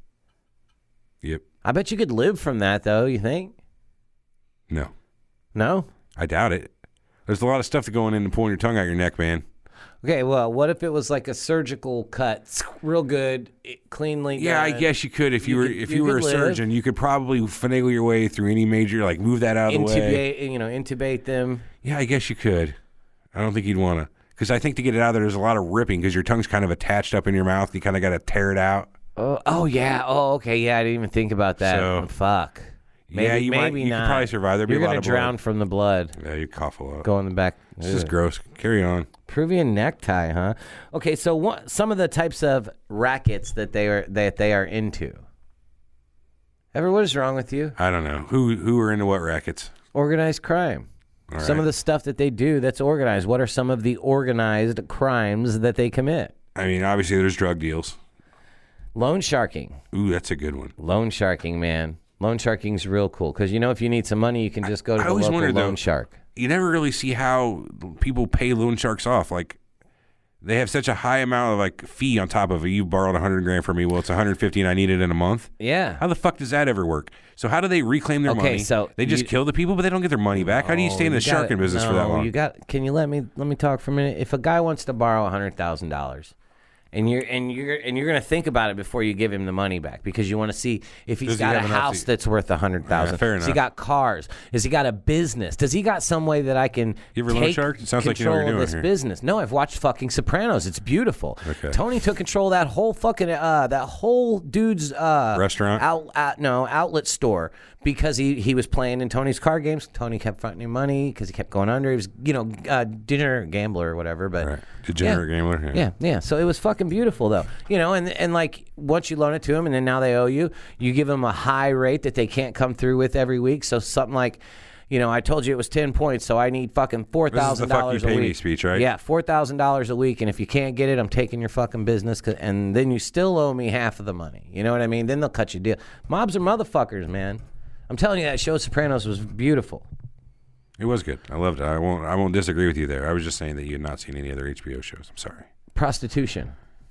Yep. I bet you could live from that, though. You think? No, No. I doubt it. There's a lot of stuff going into pulling your tongue out your neck, man. Okay, well, what if it was like a surgical cut, real good, cleanly done? Yeah, I guess you could if you, You were could- if you you, were a could live. surgeon, you could probably finagle your way through any major, like move that out of the way. Intubate, you know, intubate them. Yeah, I guess you could. I don't think you'd want to, because I think to get it out of there, there's a lot of ripping because your tongue's kind of attached up in your mouth. You kind of got to tear it out. Oh, oh yeah. Oh, okay. Yeah, I didn't even think about that. So- Fuck. Maybe, yeah, you might. maybe You not. could probably survive. There'd be You're a lot gonna of drown blood. from the blood. Yeah, you cough a lot. Go in the back. This is Ugh. gross. Carry on. Peruvian necktie, huh? Okay, so what, some of the types of rackets that they are that they are into. Ever, what is wrong with you? I don't know who who are into what rackets. Organized crime. All Some right. of the stuff that they do that's organized. What are some of the organized crimes that they commit? I mean, obviously there's drug deals. Loan sharking. Ooh, that's a good one. Loan sharking, man. Loan sharking's real cool because you know if you need some money, you can just go to I the always local wondered, loan though, shark. You never really see how people pay loan sharks off. Like they have such a high amount of like fee on top of it. You borrowed a hundred grand from me. Well, it's a hundred fifty, and I need it in a month. Yeah. How the fuck does that ever work? So how do they reclaim their Okay, money? so they just you- kill the people, but they don't get their money back. How do you stay in the you gotta- sharking business for that no, long? You got. Can you let me let me talk for a minute? If a guy wants to borrow a hundred thousand dollars, and you're and you're and you're gonna think about it before you give him the money back because you want to see if he's Does he got a have enough house to- that's worth a hundred thousand. Yeah, fair Has he enough. got cars? Has he got a business? Does he got some way that I can You ever loan take shark? It sounds like you know control what you're of doing this here. business? No, I've watched fucking Sopranos. It's beautiful. Okay. Tony took control of that whole fucking uh that whole dude's uh Restaurant? out, out no outlet store because he he was playing in Tony's card games. Tony kept fronting him money because he kept going under. He was you know uh, dinner gambler or whatever. But Right. Degenerate yeah. gambler. Yeah, yeah. So it was fucking beautiful, though. You know, and and like once you loan it to them, and then now they owe you, you give them a high rate that they can't come through with every week. So something like, you know, I told you it was ten points, so I need fucking four This is the thousand fuck you dollars a pay week. me speech, right? Yeah, four thousand dollars a week, and if you can't get it, I'm taking your fucking business, 'cause- and then you still owe me half of the money. You know what I mean? Then they'll cut you deal. Mobs are motherfuckers, man. I'm telling you, that show Sopranos was beautiful. It was good. I loved it. I won't. I won't disagree with you there. I was just saying that you had not seen any other H B O shows. I'm sorry. Prostitution.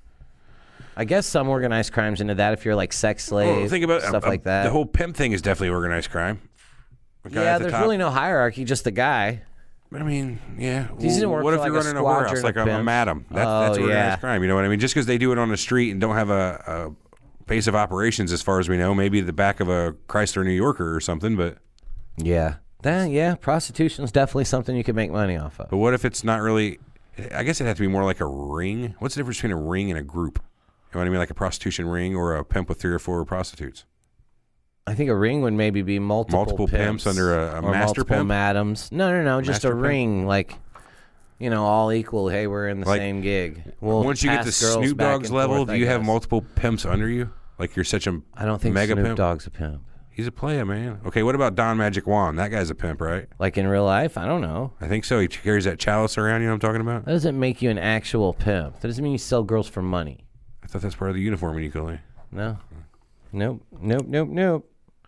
I guess some organized crimes into that if you're like sex slave, Well, think about stuff uh, like that. The whole pimp thing is definitely organized crime. The guy yeah, at the there's top- really no hierarchy, just the guy. But I mean, yeah. He doesn't Well, work what for if like you're a running a warehouse squadron like of a, a pimps. madam? That, Oh, that's organized yeah. crime. You know what I mean? Just because they do it on the street and don't have a, a base of operations, as far as we know, maybe the back of a Chrysler New Yorker or something. But Yeah. That, yeah, prostitution's definitely something you can make money off of. but what if it's not really? I guess it has to be more like a ring. What's the difference between a ring and a group? You know what I mean? Like a prostitution ring or a pimp with three or four prostitutes. I think a ring would maybe be multiple Multiple pimps under a- a or master multiple pimp? madams. No, no, no, just Master a pimp? ring, like, you know, all equal. Hey, we're in the Like, same gig. We'll Once you get to pass girls Snoop back Dogg's and level, forth, do I you have guess. multiple pimps under you? Like you're such a I don't think mega Snoop pimp? Dogg's a pimp. He's a player, man. Okay, what about Don Magic Wand? That guy's a pimp, right? Like in real life, I don't know. I think so. He carries that chalice around. You know what I'm talking about? That doesn't make you an actual pimp. That doesn't mean you sell girls for money. I thought that's part of the uniform when you go in. No. Nope. Nope. Nope. Nope.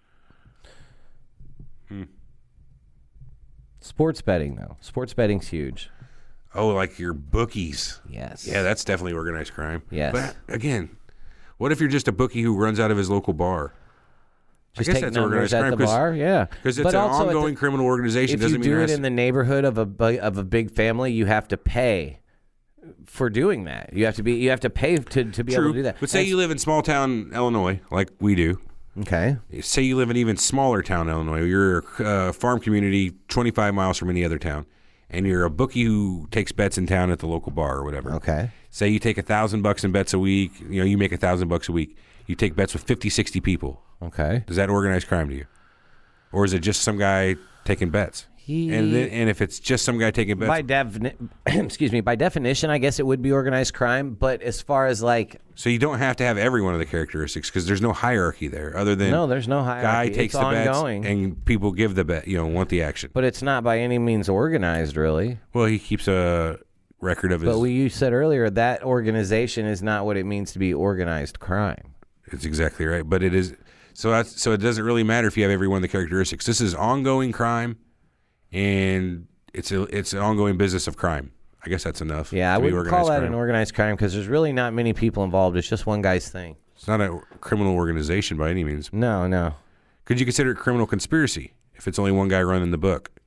Hmm. Sports betting, though. Sports betting's huge. Oh, like your bookies. Yes. Yeah, that's definitely organized crime. Yes. But again, what if you're just a bookie who runs out of his local bar? Just I guess take that's numbers organized at crime the 'cause- bar, yeah. Because it's But an also at the- ongoing criminal organization. If Doesn't you mean do there it has in the neighborhood of a bu- of a big family, you have to pay for doing that. You have to be you have to pay to, to be True. able to do that. But say That's- you live in small town Illinois, like we do. Okay. Say you live in even smaller town Illinois. You're a uh, farm community twenty-five miles from any other town, and you're a bookie who takes bets in town at the local bar or whatever. Okay. Say you take a thousand bucks in bets a week. You know, you make a thousand bucks a week. You take bets with fifty, sixty people. Okay. Is that organized crime to you, or is it just some guy taking bets? He- And then, and if it's just some guy taking bets, By defini- excuse me, by definition, I guess it would be organized crime. But as far as like, so you don't have to have every one of the characteristics because there's no hierarchy there, other than no, there's no hierarchy. guy takes it's the bets ongoing, and people give the bet. You know, want the action. but it's not by any means organized, really. Well, he keeps a record of his. But we you said earlier that organization is not what it means to be organized crime. It's exactly right, but it is. So that's so it doesn't really matter if you have every one of the characteristics. This is ongoing crime, and it's a it's an ongoing business of crime. I guess that's enough. Yeah, I to be wouldn't call organized that crime. an organized crime because there's really not many people involved. It's just one guy's thing. It's not a criminal organization by any means. No, no. Could you consider it criminal conspiracy if it's only one guy running the book?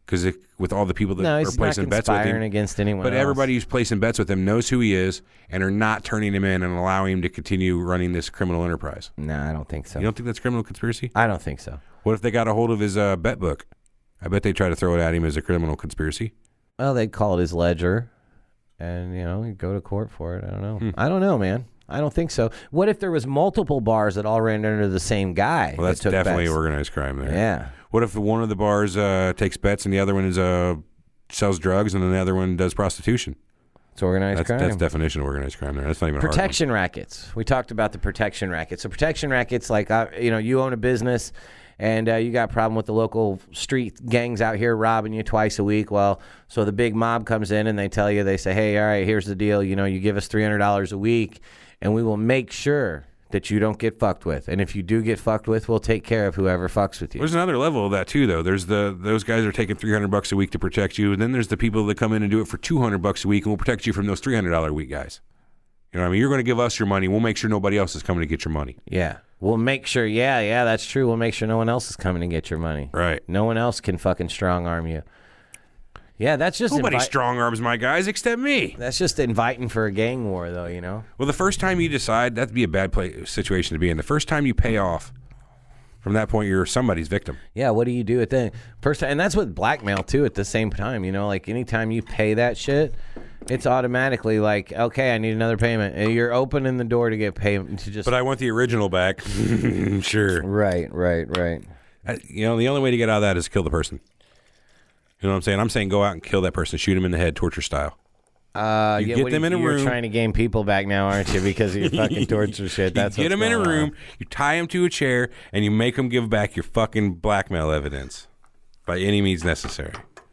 because with all the people that No, are he's not placing bets with conspiring him, against anyone but else. everybody who's placing bets with him knows who he is and are not turning him in and allowing him to continue running this criminal enterprise. No, I don't think so. You don't think that's criminal conspiracy? I don't think so. What if they got a hold of his uh, bet book? I bet they try to throw it at him as a criminal conspiracy. Well, they'd call it his ledger, and, you know, he'd go to court for it. I don't know. Hmm. I don't know, man. I don't think so. What if there was multiple bars that all ran under the same guy? Well, that's that took definitely bets? organized crime there. Yeah. What if one of the bars uh, takes bets and the other one is uh, sells drugs and then the other one does prostitution? It's organized that's, crime. That's definition of organized crime there. That's not even a hard one. Protection rackets. We talked about the protection rackets. So protection rackets, like, uh, you know, you own a business and uh, you got a problem with the local street gangs out here robbing you twice a week. Well, so the big mob comes in and they tell you, they say, hey, all right, here's the deal. You know, you give us three hundred dollars a week and we will make sure that you don't get fucked with. And if you do get fucked with, we'll take care of whoever fucks with you. There's another level of that too, though. There's the those guys are taking three hundred bucks a week to protect you, and then there's the people that come in and do it for two hundred bucks a week and will protect you from those three hundred dollars a week guys. You know what I mean? You're going to give us your money. We'll make sure nobody else is coming to get your money. Yeah. We'll make sure, yeah, yeah, that's true. We'll make sure no one else is coming to get your money. Right. No one else can fucking strong arm you. Yeah, that's just Nobody invi- strong arms my guys except me. That's just inviting for a gang war, though, you know? Well, the first time you decide, that'd be a bad play, situation to be in. The first time you pay off, from that point, you're somebody's victim. Yeah, what do you do at the first time? And that's with blackmail, too, at the same time. You know, like anytime you pay that shit, it's automatically like, okay, I need another payment. And you're opening the door to get payment. To just. But I want the original back. Sure. Right, right, right. I, you know, the only way to get out of that is kill the person. You know what I'm saying? I'm saying go out and kill that person, shoot him in the head, torture style. Uh, you yeah, get what them you, in a you're room. You're trying to gain people back now, aren't you? Because of your fucking torture shit. That's you get what's them in a going room, on. you tie them to a chair, and you make them give back your fucking blackmail evidence by any means necessary.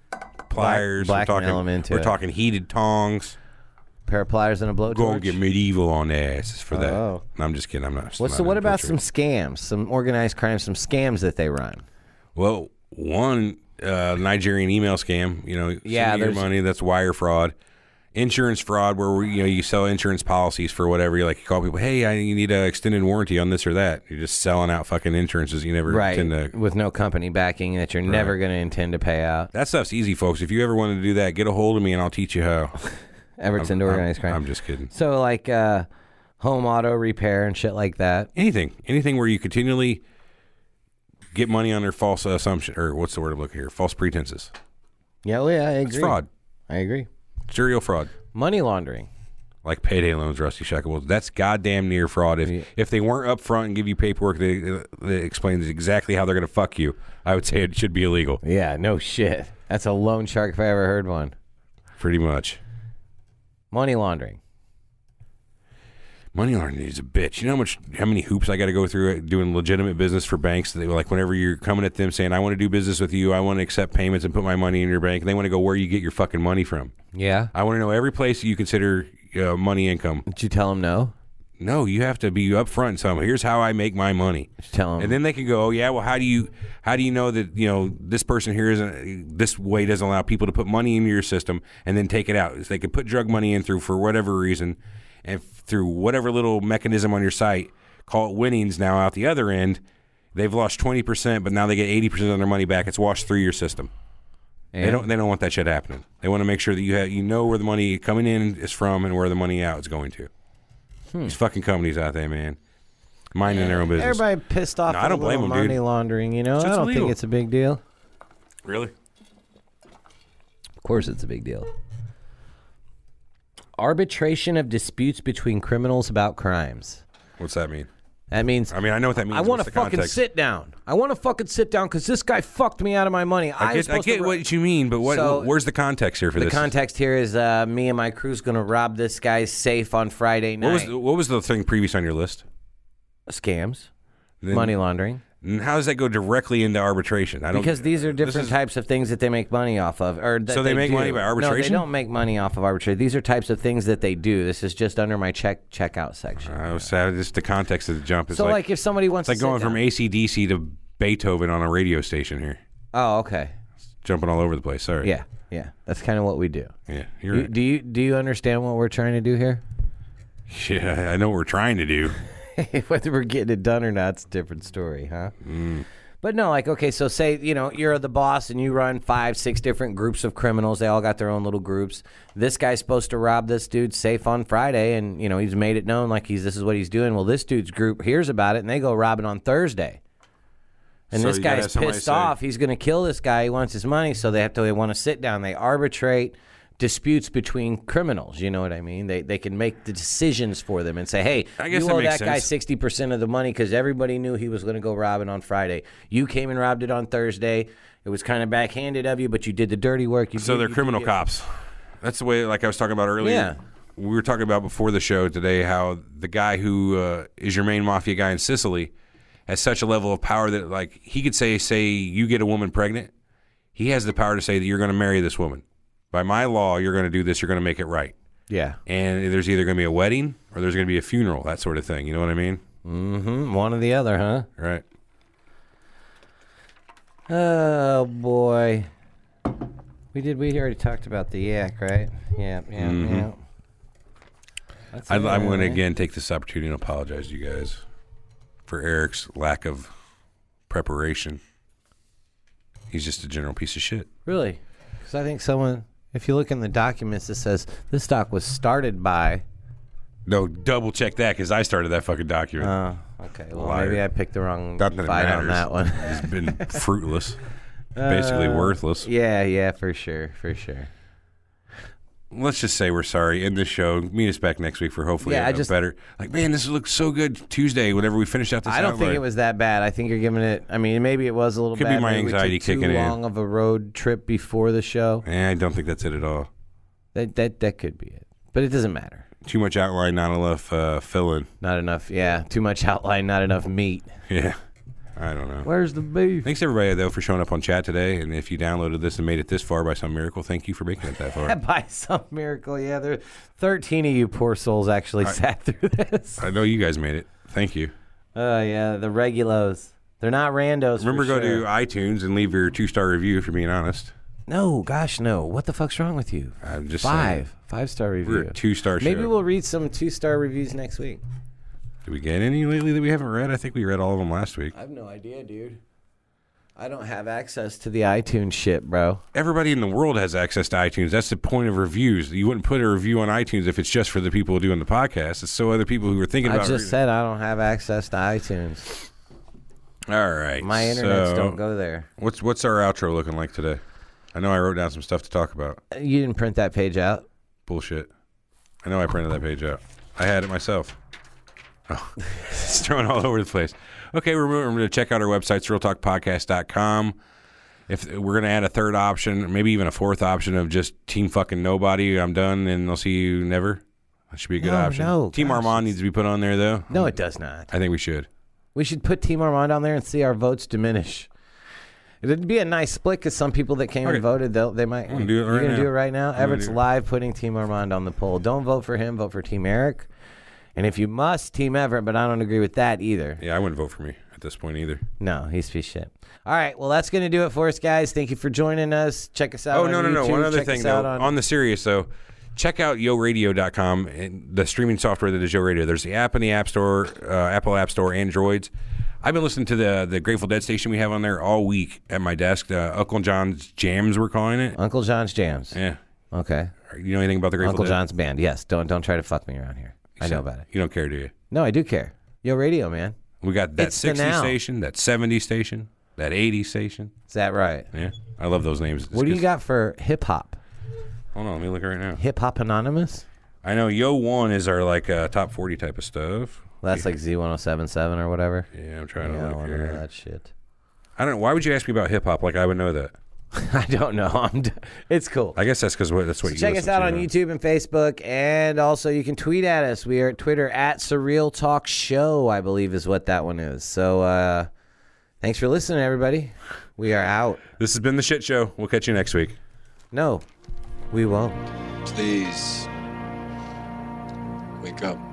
Pliers. Black, we're talking, blackmail them into We're it. talking heated tongs. Pair of pliers and a blowtorch. Go and get medieval on their asses for that. Oh. No, I'm just kidding. I'm not. What's not so? What into about torture. some scams, some organized crime, some scams that they run? Well, one uh, Nigerian email scam. You know, Yeah, send me your there's- money. That's wire fraud. Insurance fraud, where we, you know you sell insurance policies for whatever. You like you call people, hey, I need an extended warranty on this or that. You're just selling out fucking insurances. You never Right, intend to. with no company backing that you're never going to intend to pay out. That stuff's easy, folks. If you ever wanted to do that, get a hold of me and I'll teach you how. Everton I'm, organized I'm, crime. I'm just kidding. So like uh, home auto repair and shit like that. Anything, anything where you continually get money under false assumption, or what's the word I'm looking here? False pretenses. Yeah, well, yeah, I agree. It's fraud. I agree. Serial fraud. Money laundering. Like payday loans, Rusty Shacklebolt. That's goddamn near fraud. If Yeah. if they weren't up front and give you paperwork that, that explains exactly how they're going to fuck you, I would say it should be illegal. Yeah, no shit. That's a loan shark if I ever heard one. Pretty much. Money laundering. Money laundering is a bitch. You know how much, how many hoops I got to go through doing legitimate business for banks? They like whenever you're coming at them saying, "I want to do business with you. I want to accept payments and put my money in your bank." And they want to go where you get your fucking money from. Yeah. I want to know every place you consider uh, money income. Did you tell them no? No, you have to be upfront and tell them, here's how I make my money. Just tell them. And then they can go, oh yeah, well, how do you how do you know that you know this person here isn't this way doesn't allow people to put money into your system and then take it out? So they can put drug money in through for whatever reason, and through whatever little mechanism on your site, call it winnings. Now out the other end, they've lost twenty percent, but now they get eighty percent of their money back. It's washed through your system. And They don't they don't want that shit happening. They want to make sure that you have you know where the money coming in is from and where the money out is going to. Hmm. These fucking companies out there, man, minding their own business. Everybody pissed off No, at I don't a blame little them, dude. money laundering, you know? So I it's don't illegal. think it's a big deal. Really? Of course it's a big deal. Arbitration of disputes between criminals about crimes. What's that mean? That means I mean, I know what that means. I want What's to the fucking context? sit down. I want to fucking sit down because this guy fucked me out of my money. I was get, I supposed get to ro- what you mean, but what? So, where's the context here for the this? context here is uh, me and my crew's going to rob this guy's safe on Friday night. What was the, what was the thing previous on your list? Scams, Then- money laundering. And how does that go directly into arbitration? I don't Because these are this different is- types of things that they make money off of. Or that So they make do. money by No, they arbitration? don't make money off of arbitration. These are types of things that they do. This is just under my check checkout section. I was sad. Just the context of the jump is so, like, like, if somebody wants it's like to going sit from down- A C D C to Beethoven on a radio station here, Oh, okay. jumping all over the place. Sorry. Yeah, yeah. That's kind of what we do. Yeah. You're You- right. do you do you understand what we're trying to do here? Yeah, I know what we're trying to do. Whether we're getting it done or not, it's a different story, huh? Mm. But no, like, okay, so say, you know, you're the boss and you run five, six different groups of criminals. They all got their own little groups. This guy's supposed to rob this dude safe on Friday, and, you know, he's made it known like he's this is what he's doing. Well, this dude's group hears about it, and they go robbing on Thursday. And So this you gotta guy's have somebody pissed say- off. He's going to kill this guy. He wants his money, so they have to they want to sit down. They arbitrate disputes between criminals. You know what I mean? They they can make the decisions for them and say, hey, I guess you that owe makes that guy sense. sixty percent of the money because everybody knew he was going to go robbing on Friday. You came and robbed it on Thursday. It was kind of backhanded of you, but you did the dirty work. You So did- they're you criminal did- cops. That's the way, like I was talking about earlier. Yeah. We were talking about before the show today how the guy who uh, is your main mafia guy in Sicily has such a level of power that, like, he could say, say you get a woman pregnant, he has the power to say that you're going to marry this woman. By my law, you're going to do this. You're going to make it right. Yeah. And there's either going to be a wedding or there's going to be a funeral, that sort of thing. You know what I mean? Mm-hmm. One or the other, huh? Right. Oh, boy. We did. We already talked about the yak, right? Yeah, yeah, Mhm. yeah. That's I, all I'm going to right. again take this opportunity and apologize to you guys for Eric's lack of preparation. He's just a general piece of shit. Really? Because I think someone, if you look in the documents, it says this doc was started by. No, double check that because I started that fucking document. Oh, okay. Well, Liar. maybe I picked the wrong Not that it fight on matters. that one. It's been fruitless, basically Uh, worthless. Yeah, yeah, for sure, for sure. Let's just say we're sorry. End this show. Meet us back next week for hopefully Yeah, a, I just- a better. Like, man, this looks so good Tuesday. Whenever we finish out this, I don't think outline. it was that bad. I think you're giving it. I mean, maybe it was a little Could be bad. my Maybe we anxiety took too kicking in. long of a road trip before the show. Eh, I don't think that's it at all. That that that could be it, but it doesn't matter. Too much outline, not enough uh, fill-in. Not enough. Yeah, too much outline, not enough meat. Yeah, I don't know. Where's the beef? Thanks everybody though for showing up on chat today, and if you downloaded this and made it this far by some miracle, thank you for making it that far. By some miracle, yeah, there thirteen of you poor souls actually I- sat through this. I know you guys made it. Thank you. Oh yeah, the regulos. They're not randos. Remember, for go sure. to iTunes and leave your two-star review if you're being honest. No, gosh, no. What the fuck's wrong with you? I'm just Five, saying. five star review. We're a two-star show. Maybe we'll read some two star reviews next week. Did we get any lately that we haven't read? I think we read all of them last week. I have no idea, dude. I don't have access to the iTunes shit, bro. Everybody in the world has access to iTunes. That's the point of reviews. You wouldn't put a review on iTunes if it's just for the people doing the podcast. It's so other people who are thinking I about. just re- said I don't have access to iTunes. All right, My internets so don't go there. What's what's our outro looking like today? I know I wrote down some stuff to talk about. You didn't print that page out. Bullshit. I know I printed that page out. I had it myself. Oh, it's thrown all over the place. Okay, we're, we're going to check out our website, surreal talk podcast dot com. If we're going to add a third option, maybe even a fourth option of just team fucking nobody, I'm done and I'll see you never. That should be a good No, option. no, Team gosh, Armand needs to be put on there though. No, it does not. I think we should. We should put Team Armand on there and see our votes diminish. It'd be a nice split because some people that came Okay. and voted, they'll, they might. I'm gonna do it You're right gonna now. do it right now. I'm gonna Everett's do it. live putting Team Armand on the poll. Don't vote for him. Vote for Team Eric. And if you must, Team Everett. But I don't agree with that either. Yeah, I wouldn't vote for me at this point either. No, he's piece of shit. All right, well, that's gonna do it for us, guys. Thank you for joining us. Check us out. Oh, on no, no, no. YouTube. One other Check thing, us though. out On... on- the serious, though, check out yo radio dot com, and the streaming software that is Yo Radio. There's the app in the App Store, uh, Apple App Store, Androids. I've been listening to the the Grateful Dead station we have on there all week at my desk. Uh, Uncle John's Jams, we're calling it. Uncle John's Jams. Yeah. Okay. You know anything about the Grateful Uncle Dead? John's band. Yes. Don't don't try to fuck me around here. I know about it. You don't care, do you? No, I do care. Yo Radio, man. We got that It's the sixty now. station, that seventy station, that eighty station. Is that right? Yeah. I love those names. It's What do you good- got for hip hop? Hold on, let me look right now. Hip Hop Anonymous? I know Yo One is our like uh, top forty type of stuff. Well, that's like Z one oh seven point seven or whatever. Yeah, I'm trying to Yeah, I look wanna here. know that shit. I don't know. Why would you ask me about hip hop like I would know that? I don't know. I'm d- it's cool. I guess that's because that's what So you check us listen out to, on huh? YouTube and Facebook, and also you can tweet at us. We are at Twitter at Surreal Talk Show, I believe is what that one is. So uh, thanks for listening, everybody. We are out. This has been The Shit Show. We'll catch you next week. No, we won't. Please wake up.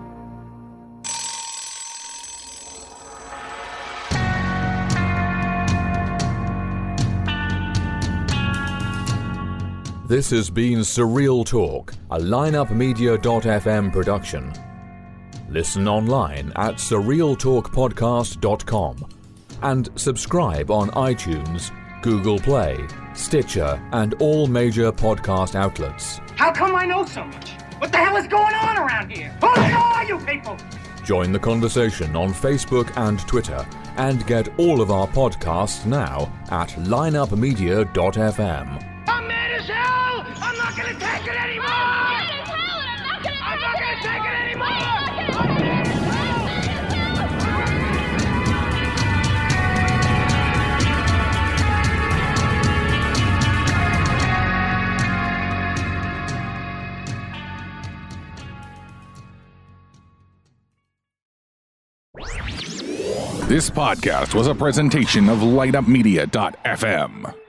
This has been Surreal Talk, a lineup media dot f m production. Listen online at surreal talk podcast dot com and subscribe on iTunes, Google Play, Stitcher, and all major podcast outlets. How come I know so much? What the hell is going on around here? Who the hell are you people? Join the conversation on Facebook and Twitter, and get all of our podcasts now at lineup media dot f m. I'm mad as hell! I'm not gonna take it anymore! I'm mad as hell and I'm not gonna I'm not gonna take it anymore! This podcast was a presentation of light up media dot f m.